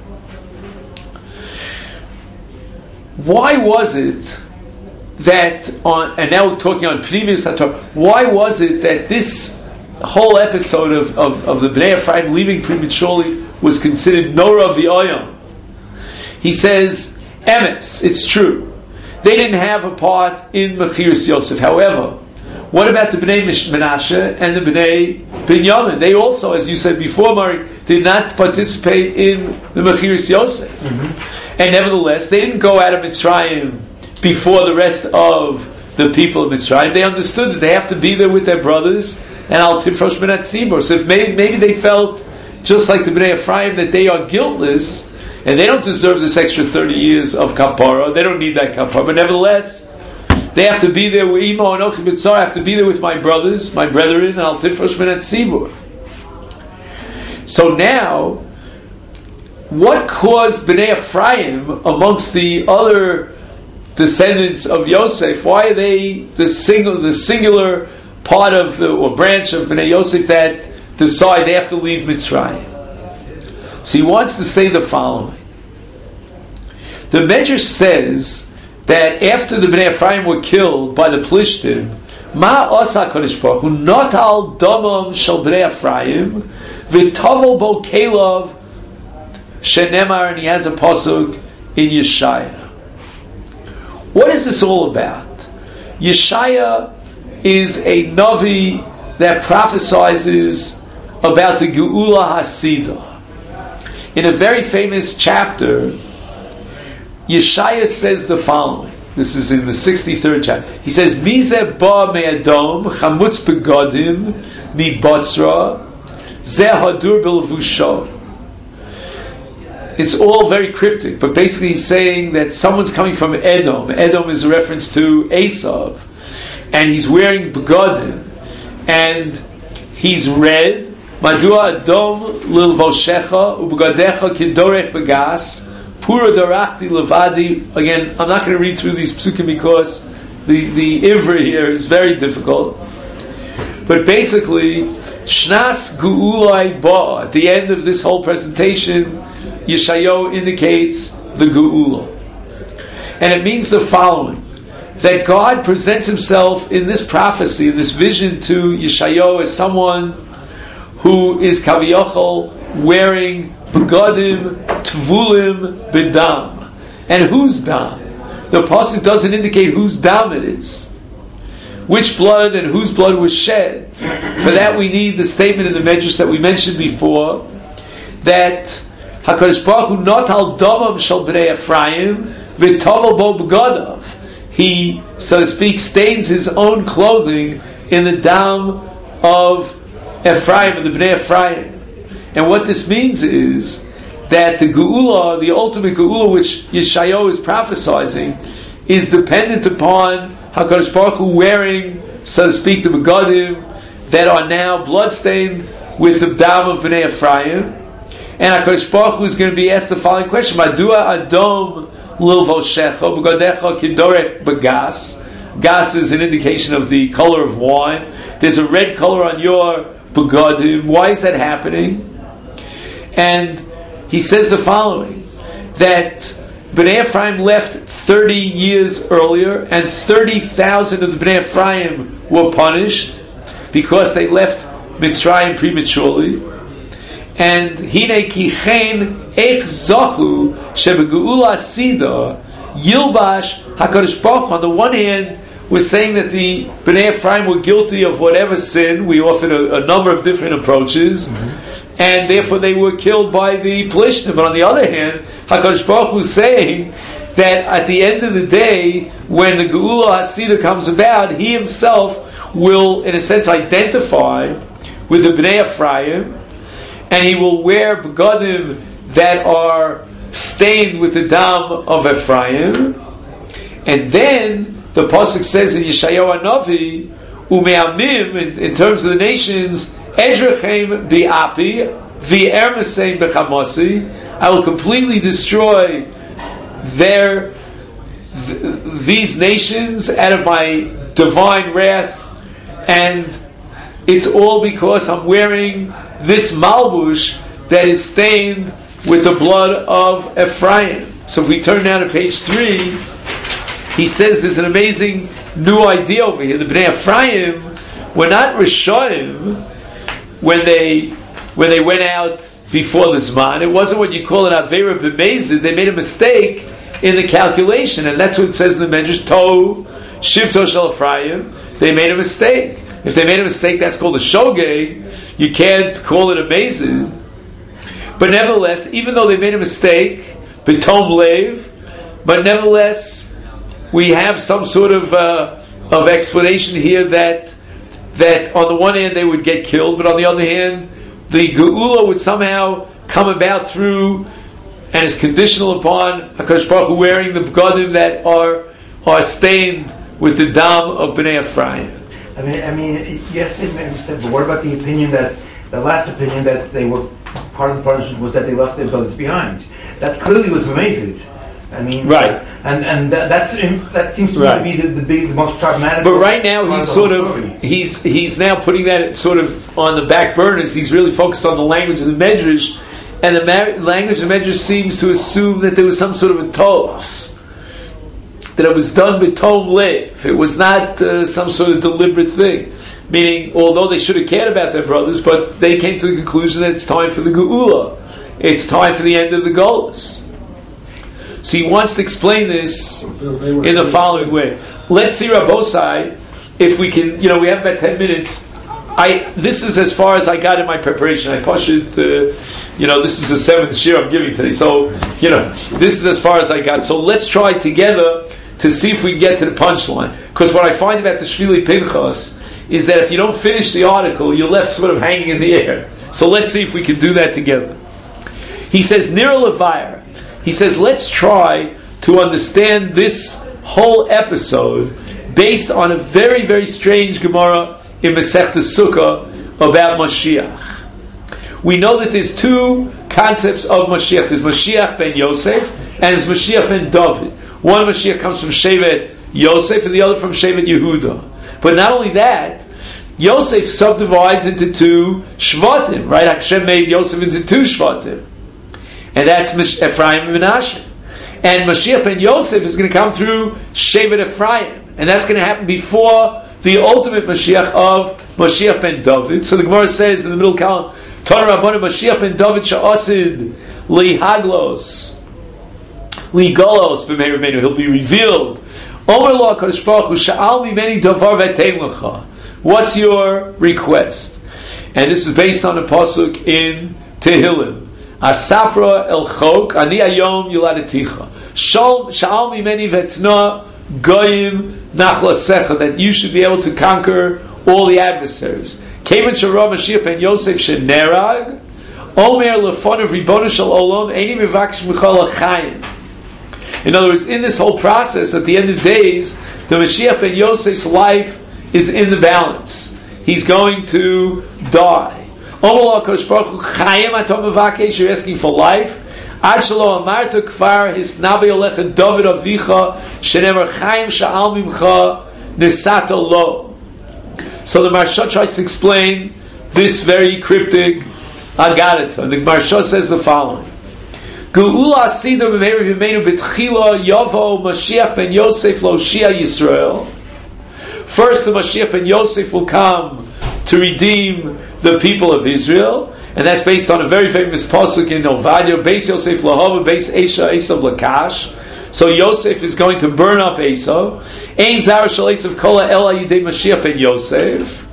Why was it that and now we're talking on previous Hatorah, why was it that this whole episode of the Bnei Ephraim leaving prematurely was considered Nora V'Oyam? He says, Emes, it's true. They didn't have a part in Mechiras Yosef. However, what about the Bnei Menashe and the Bnei Binyamin? They also, as you said before, Mari, did not participate in the Mechiras Yosef. Mm-hmm. And nevertheless, they didn't go out of Mitzrayim before the rest of the people of Mitzrayim. They understood that they have to be there with their brothers, and Al Tifrosh Minat Tzibor. So if maybe they felt, just like the Bnei Ephraim, that they are guiltless, and they don't deserve this extra 30 years of kapara, they don't need that kapara, but nevertheless, They have to be there with Imo and Ochi B'Tzar. I have to be there with my brothers, my brethren, and Al Tifrosh Min Tzibur. So now, what caused Bnei Ephraim amongst the other descendants of Yosef? Why are they the singular part of or branch of Bnei Yosef that decide they have to leave Mitzrayim? So he wants to say the following. The Medrash says that after the Bnei Ephraim were killed by the Plishtim, Ma Osa Kodesh Baruch Hu Notal Domam Shel Bnei Ephraim V'Tovel Bo Kelev Shenemar, and he has a pasuk in Yeshaya. What is this all about? Yeshaya is a Navi that prophesizes about the Geula Hasidah. In a very famous chapter, Yeshaya says the following. This is in the 63rd chapter. He says, Mizeh ba me'adom chamutz begodim mi botzra zeh hadur belvusho. It's all very cryptic, but basically he's saying that someone's coming from Edom. Edom is a reference to Esav, and he's wearing begodim, and he's red. Madua adom lilvoshecha ubegadecha kidorech begas pura dorachti levadi. Again, I'm not going to read through these psukim because the ivri here is very difficult. But basically, shnas geulai ba. At the end of this whole presentation, Yeshayahu indicates the geula, and it means the following: that God presents Himself in this prophecy, in this vision to Yeshayahu, as someone who is kaviyachol wearing begadim tvulim bedam. And whose dam? The pasuk doesn't indicate whose dam it is, which blood and whose blood was shed. For that we need the statement in the Medrash that we mentioned before, that HaKadosh Baruch Hu notal domam shel bnei Ephraim v'tovel bo begadav. He, so to speak, stains his own clothing in the dam of Ephraim, and the Bnei Ephraim. And what this means is that the Geula, the ultimate Geula which Yeshayahu is prophesizing, is dependent upon HaKadosh Baruch Hu wearing, so to speak, the begadim that are now bloodstained with the dam of Bnei Ephraim. And HaKadosh Baruch Hu is going to be asked the following question: Madua adom lilvoshecha begadecha kidorech begas. Gas is an indication of the color of wine. There's a red color on your begadim. Why is that happening? And he says the following: that Bnei Ephraim left 30 years earlier, and 30,000 of the Bnei Ephraim were punished because they left Mitzrayim prematurely. And hine kichen ech zachu shebegeula sida yilbash HaKadosh Baruch Hu. On the one hand, we're saying that the Bnei Ephraim were guilty of whatever sin. We offered a number of different approaches, and therefore they were killed by the Plishtim. But on the other hand, HaKadosh Baruch Hu is saying that at the end of the day, when the Geula Hasidah comes about, He Himself will, in a sense, identify with the Bnei Ephraim, and He will wear begadim that are stained with the dam of Ephraim. And then the pasuk says in Yeshayahu Hanavi, ume'amim, in terms of the nations, edrechem bi'api v'ermesem b'chamasi. I will completely destroy these nations out of my divine wrath, and it's all because I'm wearing this malbush that is stained with the blood of Ephraim. So if we turn now to page 3, he says there's an amazing new idea over here. The Bnei Ephraim were not Rishonim when they went out before the Zman. It wasn't what you call an Aveira B'mezid. They made a mistake in the calculation, and that's what it says in the Medrash, Tohu Shivto Shel Ephraim. They made a mistake. If they made a mistake, that's called a shogeg. You can't call it a mezid. But nevertheless, even though they made a mistake, b'tom lev, but nevertheless, we have some sort of explanation here that on the one hand they would get killed, but on the other hand, the geula would somehow come about through, and is conditional upon HaKadosh Baruch Hu wearing the begadim that are stained with the dam of Bnei Ephraim. I mean, yes, I understand. But what about the opinion the last opinion that they were part of the partnership was that they left their brothers behind? That clearly was amazing. I mean, right, and that seems to me to be the most problematic. But right now he's now putting that sort of on the back burners. He's really focused on the language of the Medrash, and the language of the Medrash seems to assume that there was some sort of a tos, that it was done with tom lev. It was not some sort of deliberate thing. Meaning, although they should have cared about their brothers, but they came to the conclusion that it's time for the geula. It's time for the end of the Golus. So he wants to explain this in the following way. Let's see, Rabbosai, if we can, we have about 10 minutes. This is as far as I got in my preparation. I pushed it, this is the 7th shir I'm giving today. So, this is as far as I got. So let's try together to see if we can get to the punchline. Because what I find about the Shvili Pinchas is that if you don't finish the article, you're left sort of hanging in the air. So let's see if we can do that together. He says, Nira Levire. He says, let's try to understand this whole episode based on a very, very strange Gemara in Masechta Sukkah about Mashiach. We know that there's two concepts of Mashiach. There's Mashiach ben Yosef and there's Mashiach ben David. One Mashiach comes from Shevet Yosef and the other from Shevet Yehuda. But not only that, Yosef subdivides into two Shvatim, right? Hashem made Yosef into two Shvatim. And that's Ephraim and Menashe. And Mashiach ben Yosef is going to come through Shevet Ephraim. And that's going to happen before the ultimate Mashiach of Mashiach ben David. So the Gemara says in the middle column, Tana Rabbanu Mashiach ben David sha'asid li haglos li golos b'mei Rabbeinu. He'll be revealed. Omer lo HaKadosh Baruch Hu sha'al mimeni davar v'tein lecha. What's your request? And this is based on a pasuk in Tehillim. Asapra el chok ani ayom yuladeticha. Sha'al mimeni v'tna goyim nachlasecha. That you should be able to conquer all the adversaries. Kevan shara Mashiach ben Yosef shenerag. Omer lefonav ribono shel olam eini mevakish michal achayim. In other words, in this whole process, at the end of days, the Mashiach ben Yosef's life is in the balance. He's going to die. You're asking for life. So the Maharsha tries to explain this very cryptic Agadata. The Maharsha says the following. Geula Asida b'meir v'meinu b'tchila yavo Mashiach ben Yosef lo Shia Yisrael. First, the Mashiach ben Yosef will come to redeem the people of Israel, and that's based on a very famous pasuk in Ovadia, Beis Yosef lahava, Beis Esha, Esav lakash. So Yosef is going to burn up Esav. Ein zara shel Esav kola el yidei Mashiach ben Yosef.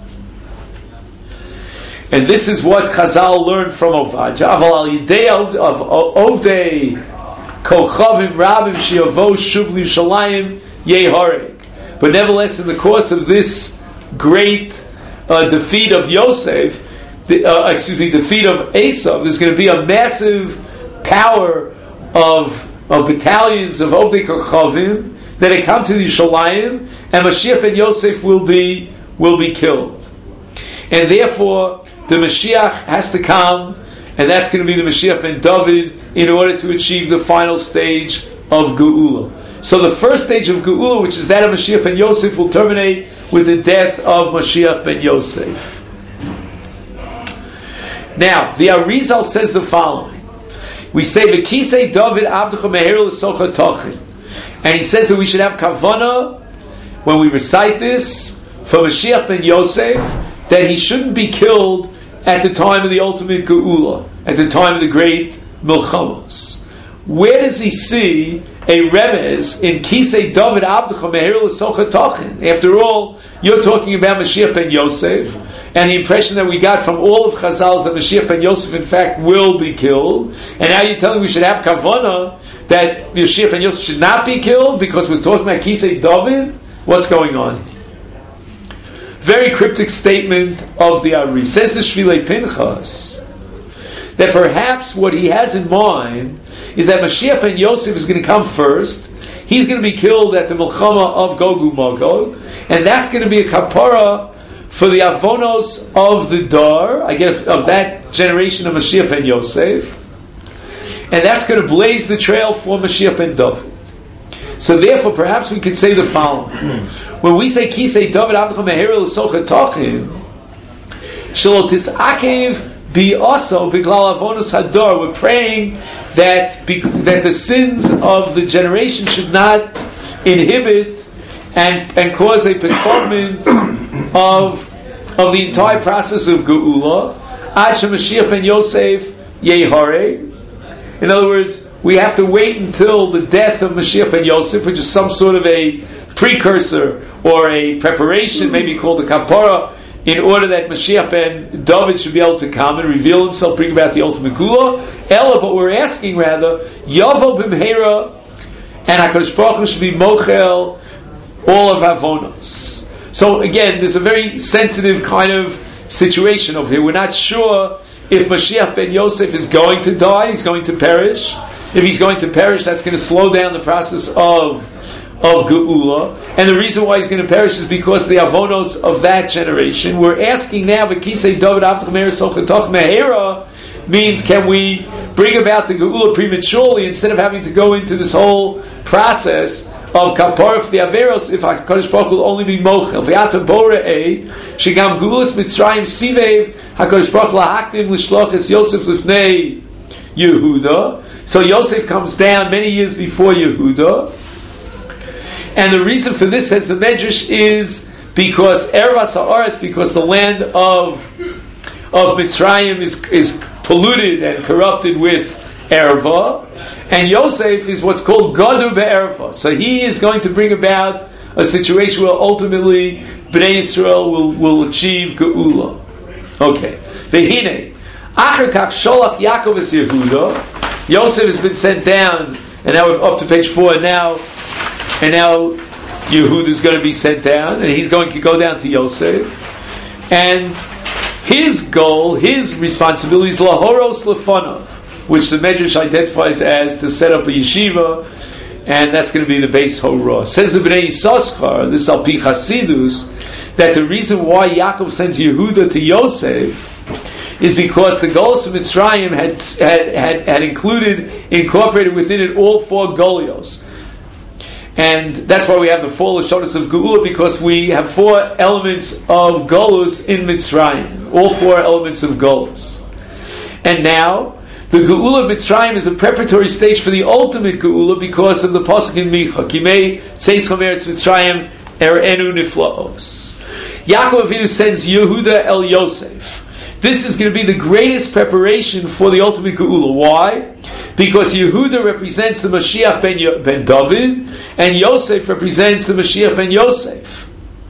And this is what Chazal learned from Ovadia. Aval al yidei of Ovdei kochavim rabim shiavo shuv l'Yerushalayim yeharek. But nevertheless, in the course of this great defeat of Yosef, defeat of Esav, there's going to be a massive power of battalions of Ovdei Kochavim that come to the Yerushalayim, and Mashiach ben Yosef will be killed. And therefore, the Mashiach has to come, and that's going to be the Mashiach ben David in order to achieve the final stage of Geula. So the first stage of Geula, which is that of Mashiach ben Yosef, will terminate with the death of Mashiach ben Yosef. Now, the Arizal says the following. We say, V'kisei David avdecha meher l'socha tochin. And he says that we should have kavana, when we recite this, for Mashiach ben Yosef, that he shouldn't be killed at the time of the ultimate Geula, at the time of the great Milchamos. Where does he see a remez in Kisei David Avdecha Meher L'Socha Tochin? After all, you're talking about Mashiach ben Yosef, and the impression that we got from all of Chazal is that Mashiach ben Yosef, in fact, will be killed. And now you're telling me we should have kavana that Mashiach ben Yosef should not be killed because we're talking about Kisei David? What's going on? Very cryptic statement of the Ari. Says the Shvilei Pinchas that perhaps what he has in mind is that Mashiach ben Yosef is going to come first. he's going to be killed at the Milchama of Gog uMagog, and that's going to be a kapara for the avonos of the Dar, I guess, of that generation of Mashiach ben Yosef, and that's going to blaze the trail for Mashiach ben David. So therefore, perhaps we could say the following: when we say Kisei David Avdcha Meher L'Socha Tachim, Shelo Tisakev Bi Also Biglal Avonos Hadar, we're praying that the sins of the generation should not inhibit and cause a postponement of the entire process of Geula. Ad Shemashiach ben Yosef Yehare. In other words, we have to wait until the death of Mashiach ben Yosef, which is some sort of a precursor or a preparation, maybe called a kapara, in order that Mashiach ben David should be able to come and reveal himself, bring about the ultimate Gula. Ella, but we're asking rather, Yavo b'mheira, and HaKadosh Baruch Hu should be mochel all of avonos. So again, there's a very sensitive kind of situation over here. We're not sure if Mashiach ben Yosef is going to die, he's going to perish. If he's going to perish, that's going to slow down the process of Geula. And the reason why he's going to perish is because the avonos of that generation. We're asking now, V'kisei David Avdcha Meher L'Socha Tachim Mehera, means can we bring about the Geula prematurely instead of having to go into this whole process of kapara for the averos, if HaKadosh Baruch Hu will only be mochel. V'yata borei shegam gulas Mitzrayim sivev HaKadosh Baruch Hu lahakdim l'shloches Yosef lifnei Yehuda. So Yosef comes down many years before Yehuda, and the reason for this, says the Medrash, is because Ervas Haaretz, because the land of Mitzrayim is polluted and corrupted with erva, and Yosef is what's called Gadu be'erva. So he is going to bring about a situation where ultimately Bnei Yisrael will achieve Geula. Okay. Vehine, Acher kach sholach Yaakov es Yehuda. Yosef has been sent down, and now we're up to page 4 now, and now Yehuda is going to be sent down, and he's going to go down to Yosef, and his goal, his responsibility is lahoros lefanov, which the Medrash identifies as to set up a yeshiva, and that's going to be the base horah. Says the Bnei Yissaschar, this al pi Chasidus, that the reason why Yaakov sends Yehuda to Yosef is because the Golos of Mitzrayim had incorporated within it all 4 Golios. And that's why we have the 4 Lashonos of Geula, because we have 4 elements of Golus in Mitzrayim. All 4 elements of Golus. And now, the Geula of Mitzrayim is a preparatory stage for the ultimate Geula because of the Pasuk in Micha. Kimei Tzeis Eretz Mitzrayim Erenu Niflaos. Yaakov Avinu sends Yehuda el Yosef. This is going to be the greatest preparation for the ultimate Geula. Why? Because Yehuda represents the Mashiach ben David, and Yosef represents the Mashiach ben Yosef.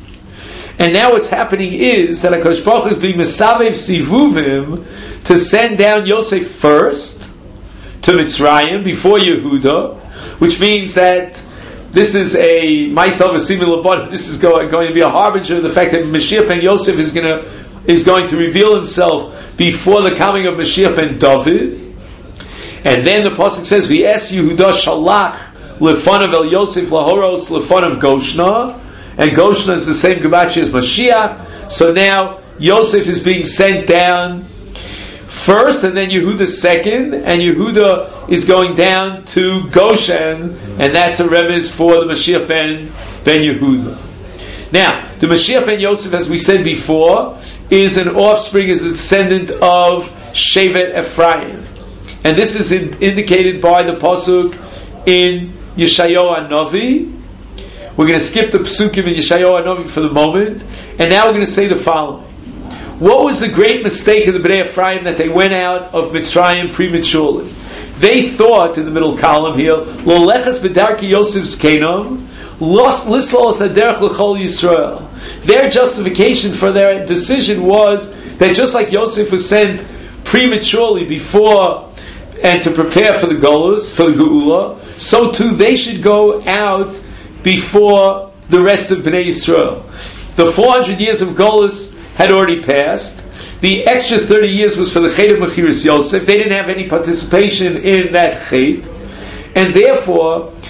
And now what's happening is that HaKadosh Baruch Hu is being Mesavev Sivuvim to send down Yosef first to Mitzrayim before Yehuda, which means that this is a Ma'asav Asim L'Bon. This is going to be a harbinger of the fact that Mashiach ben Yosef is going to reveal himself before the coming of Mashiach ben David. And then the pasuk says, "V'es Yehuda shalach lefanav el Yosef lahoros lefanav Goshna," and Goshna is the same gematria as Mashiach. So now Yosef is being sent down first, and then Yehuda second, and Yehuda is going down to Goshen, and that's a remez for the Mashiach ben Yehuda. Now, the Mashiach ben Yosef, as we said before, is an offspring, is a descendant of Shevet Ephraim. And this is indicated by the pasuk in Yeshayahu Hanavi. We're going to skip the psukim in Yeshayahu Hanavi for the moment, and now we're going to say the following. What was the great mistake of the Bnei Ephraim that they went out of Mitzrayim prematurely? They thought, in the middle column here, Lo lechas b'darki Yosef's kenam, lislos haderech l'chol Yisrael. Their justification for their decision was that just like Yosef was sent prematurely before and to prepare for the Golus, for the Geula, so too they should go out before the rest of Bnei Yisrael. The 400 years of Golus had already passed. The extra 30 years was for the Chet of Mechiras Yosef. They didn't have any participation in that Chet. And therefore,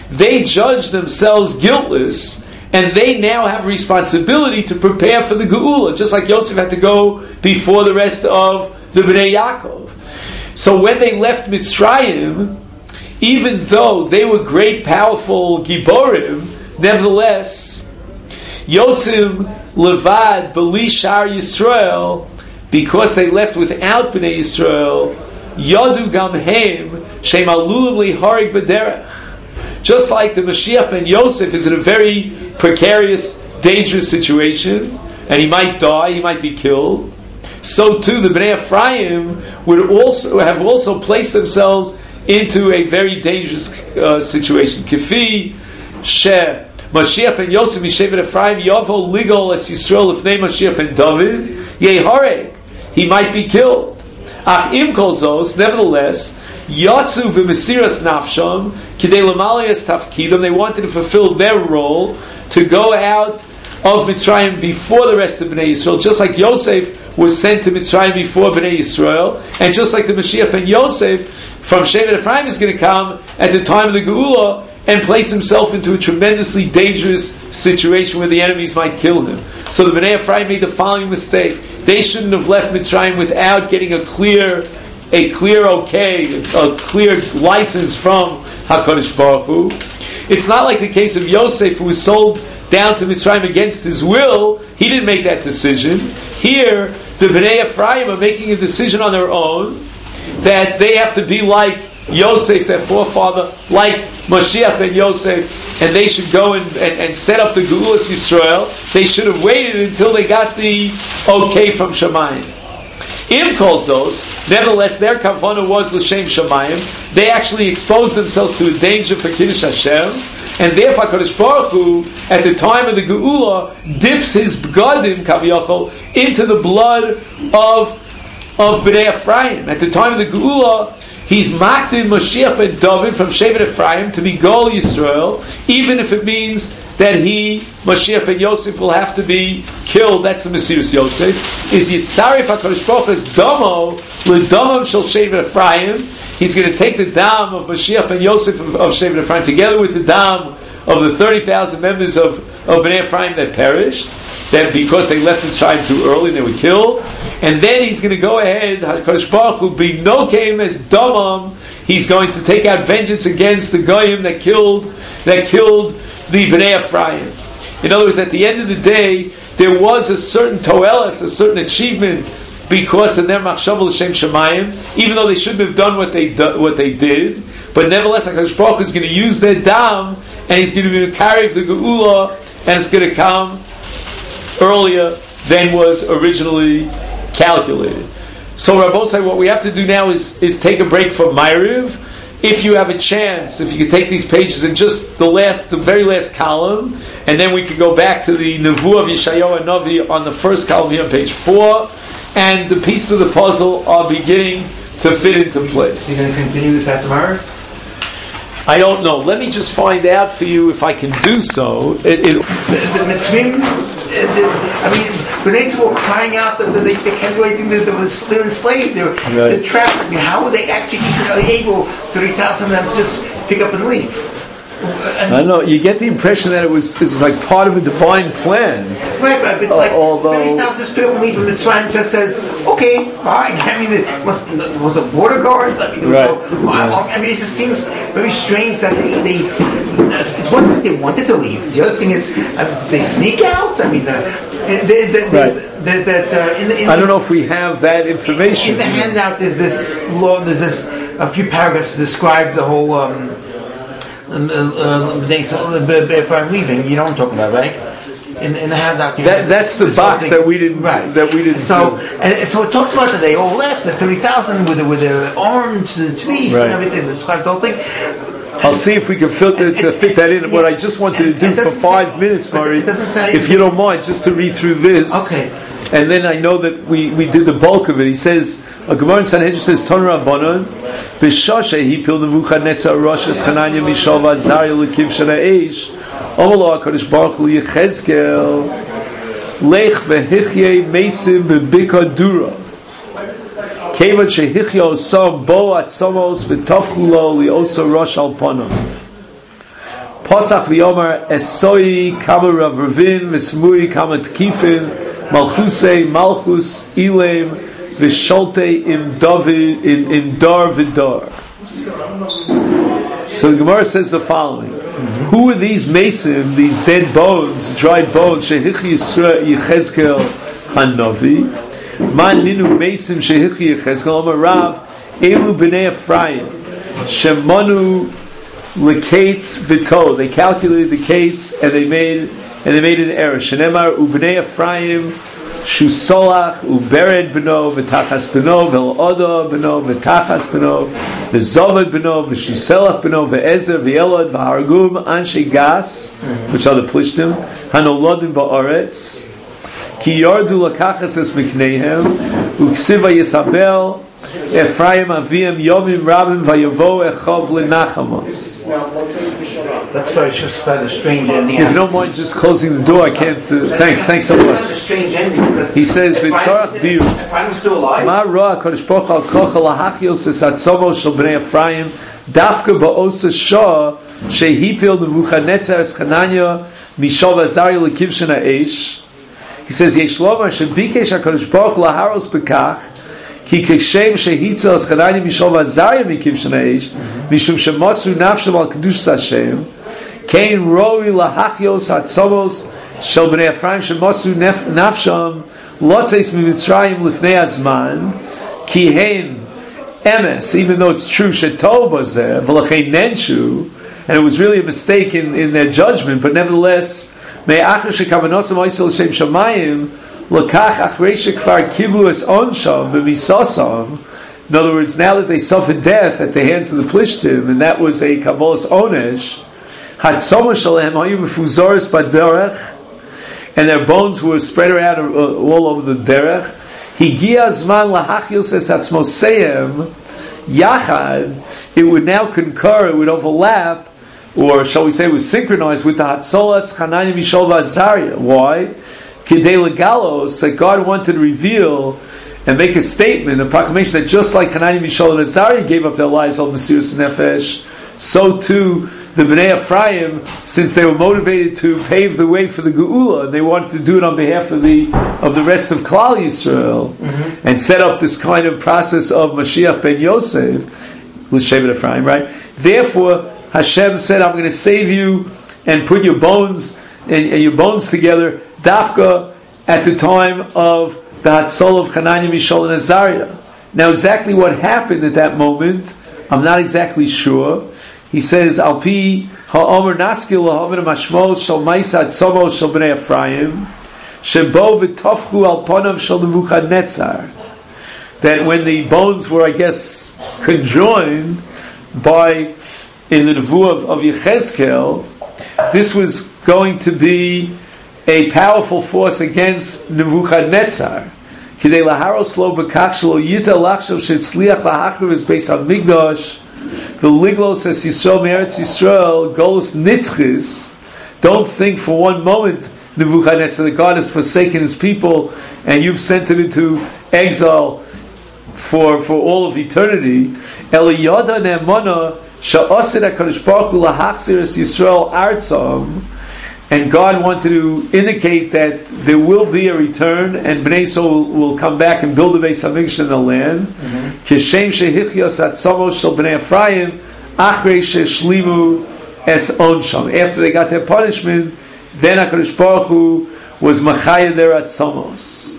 they judge themselves guiltless, and they now have responsibility to prepare for the Geula, just like Yosef had to go before the rest of the Bnei Yaakov. So when they left Mitzrayim, even though they were great, powerful Giborim, nevertheless, Yotzim Levad B'li Shar Yisrael, because they left without Bnei Yisrael, Yadu Gam Hem Shem Alulim Liharig B'derech. Just like the Mashiach ben Yosef is in a very precarious, dangerous situation, and he might die, he might be killed, so too the Bnei Ephraim would also placed themselves into a very dangerous situation. Kifi she Mashiach ben Yosef Mishevet Ephraim Yavo Ligol Es Yisrael Lifnei Mashiach ben David Yehareg. He might be killed. Ach im kol zos, nevertheless, Yatsu b'mesiras nafsham kidei l'malei tafkidam. They wanted to fulfill their role to go out of Mitzrayim before the rest of Bnei Yisrael, just like Yosef was sent to Mitzrayim before Bnei Yisrael, and just like the Mashiach ben Yosef from Shevet Ephraim is going to come at the time of the Geula and place himself into a tremendously dangerous situation where the enemies might kill him. So the Bnei Ephraim made the following mistake. They shouldn't have left Mitzrayim without getting a clear okay, a clear license from HaKadosh Baruch Hu. It's not like the case of Yosef, who was sold down to Mitzrayim against his will. He didn't make that decision. Here, the Bnei Ephraim are making a decision on their own that they have to be like Yosef, their forefather, like Mashiach ben Yosef, and they should go and set up the Geulas Yisrael. They should have waited until they got the okay from Shemayim. In Kolzos, nevertheless, their kavanah was l'shem Shemayim. They actually exposed themselves to a danger for Kiddush Hashem, and therefore HaKadosh Baruch Hu, at the time of the Geula, dips his b'gadim, kaviyachol, into the blood of Bnei Ephraim. At the time of the Geula, he's makdim Mashiach ben David from Shevet Ephraim to be Gol Yisrael, even if it means that he, Mashiach ben Yosef, will have to be killed. That's the Mesiras Yosef. Is Yitzarif HaKadosh Baruch Hu's Domo, l'domam shel Shevet Ephraim. He's going to take the dam of Mashiach ben Yosef of Shevet Ephraim together with the dam of the 30,000 members of Bnei Ephraim that perished, that because they left Mitzrayim too early, they were killed. And then he's going to go ahead, HaKadosh Baruch Hu, be nokeim as domam. He's going to take out vengeance against the goyim that killed the Bnei Ephraim. In other words, at the end of the day, there was a certain toelas, a certain achievement, because of their machshav l'shem Shemayim, even though they shouldn't have done what they did. But nevertheless, HaKadosh Baruch Hu is going to use their dam, and he's going to be carried the Geula, and it's going to come earlier than was originally calculated. So Rabbosai, what we have to do now is take a break from Ma'ariv. If you have a chance, if you could take these pages in just the very last column, and then we could go back to the Nevuah of Yeshayahu and Navi on the first column here on page 4, and the pieces of the puzzle are beginning to fit into place. You're going to continue this after Ma'ariv? I don't know. Let me just find out for you if I can do so. The Mitzvim, Bnei Yisrael were crying out that they can't do anything. They're enslaved. They're trapped. I mean, how were they actually able, 30,000 of them, to just pick up and leave? I don't know. You get the impression that it was like part of a divine plan. Right, but it's like 30,000 just pick up and leave. And Mitzrayim just says, "Okay, all right." I mean, was it border guards? I mean, it just seems very strange that they it's one thing they wanted to leave. The other thing is they sneak out. I mean, there's that. I don't know if we have that information. In the handout, there's this law. There's a few paragraphs to describe the whole. If I'm leaving, you know what I'm talking about, right? In the handout, that's the box that we didn't. Right. That we didn't. So it talks about that they all left. The 30,000 with their armed sleeves and everything. Describes the whole thing. I'll see if we can fit that in. What I just wanted to do for 5 minutes, Murray, if you don't mind, just to read through this. Okay. And then I know that we did the bulk of it. He says, a Gemara in Sanhedrin says, Ton Rabbanon, B'shashe hipil Nebuchadnezzar Rosh Chananya Mishav Azariah L'kiv Shana Eish, Omalo HaKadosh Baruch Hu Yechezkel, Lech V'hichye Mesim B'bika Dura, Kevat Shehichya Osam Bo Atzamos V'tafchu Lo Li'osa Rosh Al Panam. Posach v'yomer esoi kama Rav Ravin v'smui kama Tkifin Malchusei Malchus Ilem v'sholte im David im Dar v'Dar. So the Gemara says the following: Who are these mason, these dead bones, dried bones? Shehichi Yechezkel Hanavi. Man ninu mason shehichi Yechezkel Amarav Elu b'nei Ephraim Shemanu lekates v'to. They calculated the kates and they made an error. Shenemar u'bnei Ephraim Shusolach u'bered b'no v'tachas b'no v'el'odah b'no v'tachas b'no v'zovad b'no v'shuselach b'no v'ezer v'elod v'hargum anshe gas, which are the plishtim hanolodim ba'aretz ki yardu lakachas es mikneihem u'ksiva yisabel Ephraim avim yomim rabim vayavo echov lenachamos. That's very just quite a strange ending. If you don't mind just closing the door, I can't. Thanks so much. It's a strange ending because he says, "V'tzarach biu." Ephraim is still alive. Ma roa Kodesh Baruch al kochel lahachios es atzomo shel bnei Ephraim dafka ba'osa shah shehipil Nebuchadnezzar es Chananya mishov azari lekivshen ha'esh. He says, "Yesh lomar shebikesh HaKadosh Baruch laharos bekach." Ki keshem shehitzel es Chananya mishov azari mikivshen ha'esh mishum shemosru nafshem al kedush Hashem kein roi lahachios atzomos shel bnei Ephraim shemosru nafshem lotzeis mimitzrayim lifnei azman ki hein emes, even though it's true shetov was there v'lachein nenshu, and it was really a mistake in their judgment, but nevertheless me'achar shekavanosam oisel l'shem shamayim Lakach achrei shekvar kiblu es onsham b'misasam. In other words, now that they suffered death at the hands of the Plishtim, and that was a kabbalas onesh, hatzoma shalem hayu mefuzoris b'derech, and their bones were spread around all over the derech. Higia zman lahachios es atzmoseim yachad. It would now concur, it would overlap, or shall we say, it was synchronized with the hatzolas Chananya Mishol v'Azariah. Why? Kidei legalos, that God wanted to reveal and make a statement, a proclamation that just like Hanani, Mishael, and Azariah gave up their lives on Mesiras Nefesh, so too the Bnei Ephraim, since they were motivated to pave the way for the Geula, and they wanted to do it on behalf of the rest of Klal Yisrael, and set up this kind of process of Mashiach ben Yosef, L'Shevet Ephraim, right? Therefore, Hashem said, I'm going to save you and put your bones and your bones together, Dafka, at the time of the Hatzol of Hanani, Mishael, and Azariah. Now, exactly what happened at that moment, I'm not exactly sure. He says, Al pi ha'omer naskil lahavin mashmos shel ma'isa tzomos shel bnei Ephraim shebo v'tofchu al ponav shel Nebuchadnezzar. That when the bones were, I guess, conjoined in the nevuah of Yechezkel, this was going to be a powerful force against Nebuchadnezzar. Kidei laharos lo b'kach shelo yita lachshav shetzliach lahachriv es beis hamikdash v'liglos es Yisrael me'eretz Yisrael golus nitzchis. Don't think for one moment, Nebuchadnezzar, that God has forsaken His people and you've sent them into exile for all of eternity. Eliyada ne'emana sha'asid HaKadosh Baruch Hu lahachzir es Yisrael artzam. And God wanted to indicate that there will be a return, and Bnei Yisrael will come back and build a Beis Hamikdash in the land. Kishem shehichios atzomos shel Bnei Ephraim achrei sheshlimu es onsham. After they got their punishment, then HaKadosh Baruch Hu was machayed their atzomos.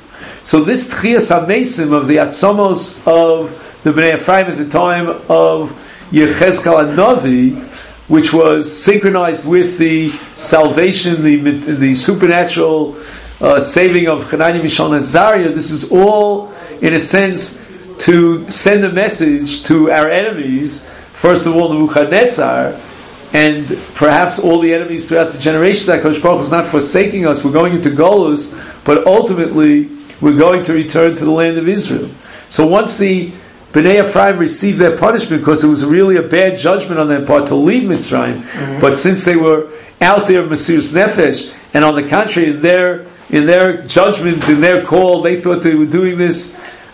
So this tchias hamesim of the atzomos of the Bnei Ephraim at the time of Yechezkel HaNavi, which was synchronized with the salvation, the supernatural saving of Hanani, Mishael, and Azariah. This is all, in a sense, to send a message to our enemies, first of all, Nebuchadnezzar, and perhaps all the enemies throughout the generations, that HaKadosh Baruch Hu is not forsaking us. We're going into Golus, but ultimately we're going to return to the land of Israel. So once the Bnei Ephraim received their punishment, because it was really a bad judgment on their part to leave Mitzrayim, but since they were out there of Mesiras Nefesh, and on the contrary, in their judgment, in their call, they thought they were doing this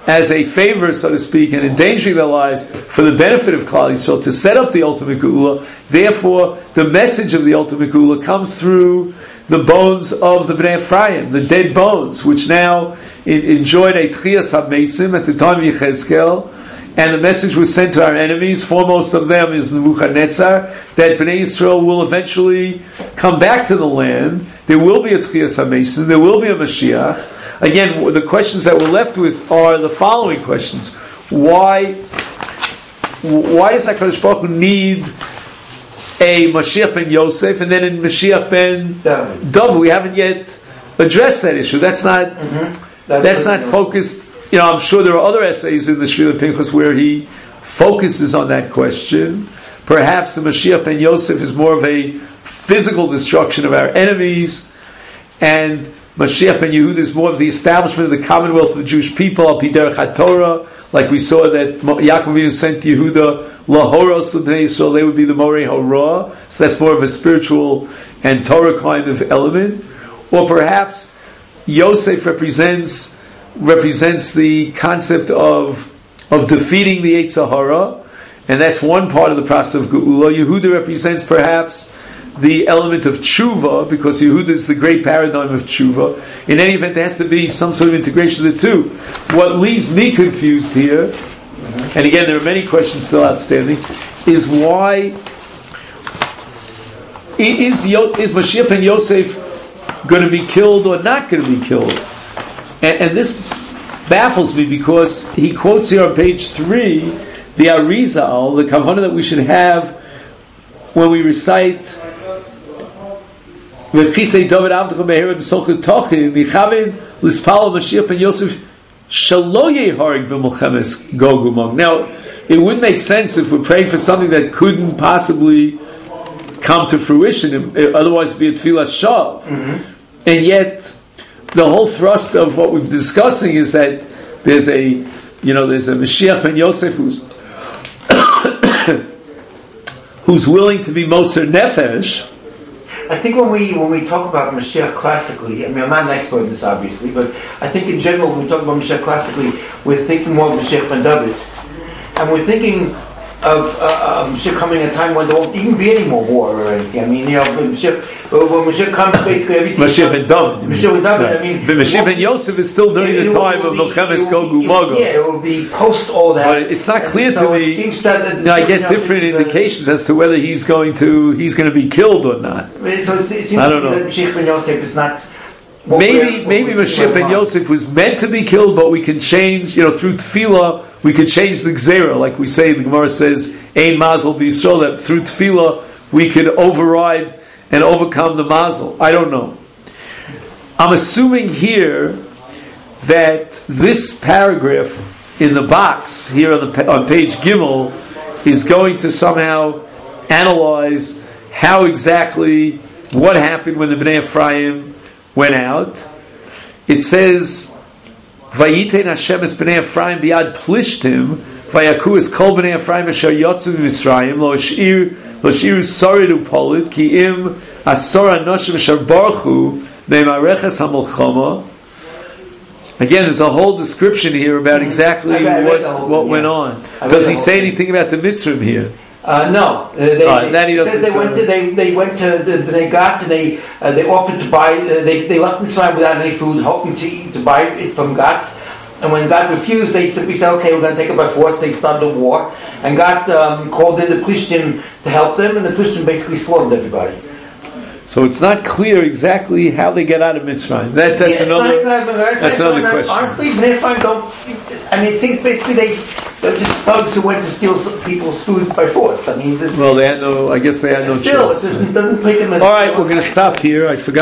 as a favor, so to speak, and endangering their lives for the benefit of Klal Yisrael to set up the ultimate Geula. Therefore, the message of the ultimate Geula comes through the bones of the Bnei Ephraim, the dead bones, which now enjoyed a Tchias HaMeisim at the time of Yechezkel, and the message was sent to our enemies. Foremost of them is Nebuchadnezzar, that Bnei Yisrael will eventually come back to the land. There will be a Tchias HaMeisim, there will be a Mashiach. Again, the questions that we're left with are the following questions. Why does HaKadosh Baruch Hu need a Mashiach ben Yosef and then a Mashiach ben David? We haven't yet addressed that issue. That's not focused. I'm sure there are other essays in the Shvila Pinchas where he focuses on that question. Perhaps the Mashiach ben Yosef is more of a physical destruction of our enemies, and Mashiach ben Yehuda is more of the establishment of the commonwealth of the Jewish people, al pi derech haTorah, like we saw that Yaakov Avinu sent Yehuda lahoros l'bnei Yisrael, they would be the Morei Horah, so that's more of a spiritual and Torah kind of element. Or perhaps Yosef represents the concept of defeating the Yetzer Hara, and that's one part of the process of Geula. Yehuda represents perhaps the element of tshuva, because Yehuda is the great paradigm of tshuva. In any event, there has to be some sort of integration of the two. What leaves me confused here, and again there are many questions still outstanding, is why is Mashiach ben Yosef going to be killed or not going to be killed? And this baffles me, because he quotes here on page 3 the Arizal, the kavanah that we should have when we recite V'chisei David Avdecha Me'era B'Solchet Tochim Michaven L'Spal Mashiach ben Yosef Shelo Yeharig B'Milchemes Gog uMag. Now, it wouldn't make sense if we're praying for something that couldn't possibly come to fruition, otherwise it'd be a Tfilas Shav. And yet, the whole thrust of what we're discussing is that there's a Mashiach ben Yosef who's willing to be Moser Nefesh. I think when we talk about Mashiach classically, I mean, I'm not an expert in this obviously, but I think in general when we talk about Mashiach classically, we're thinking more of Mashiach ben David, and we're thinking of Mashiach coming at a time when there won't even be any more war or anything. I mean, when Mashiach comes, basically everything. Mashiach ben David. Mashiach ben David. Right. I mean, but Mashiach ben Yosef is still during the time of Milchemes Gog uMagog. Yeah, it will be post all that. But it's not clear to me. It seems that I get different indications as to whether he's going to be killed or not. So it seems I don't know. That Mashiach ben Yosef is not. Maybe Mashiach ben Yosef was meant to be killed, but we can change, through tefillah, we could change the gzera, like we say, the Gemara says, Ein mazel b'Yisrael, that through tefillah we could override and overcome the mazel. I don't know. I'm assuming here that this paragraph in the box here on page Gimel is going to somehow analyze how exactly what happened when the Bnei Ephraim went out. It says, "Vayitein Hashem es Bnei Ephraim biad plishtim, vayaku es kol Bnei Ephraim asher yotzu miMitzrayim lo shiru sorid upolit ki im asor anoshim asher barchu me'mareches hamolchama." Again, there's a whole description here about exactly what went on. Does he say anything about the Mitzrim here? No. They went to Bnei Gad, and they offered to buy. They left Mitzrayim without any food, hoping to buy it from Gad. And when God refused, they simply said, "Okay, we're going to take it by force." They started a war, and God called in the Plishtim to help them, and the Plishtim basically slaughtered everybody. So it's not clear exactly how they get out of Mitzrayim. That's another question. Honestly, Bnei Ephraim don't. I mean, it seems basically they're just thugs who went to steal people's food by force. I mean, well, they had no. I guess they had no choice. Still, it doesn't make them. All right, we're going to stop here. I forgot.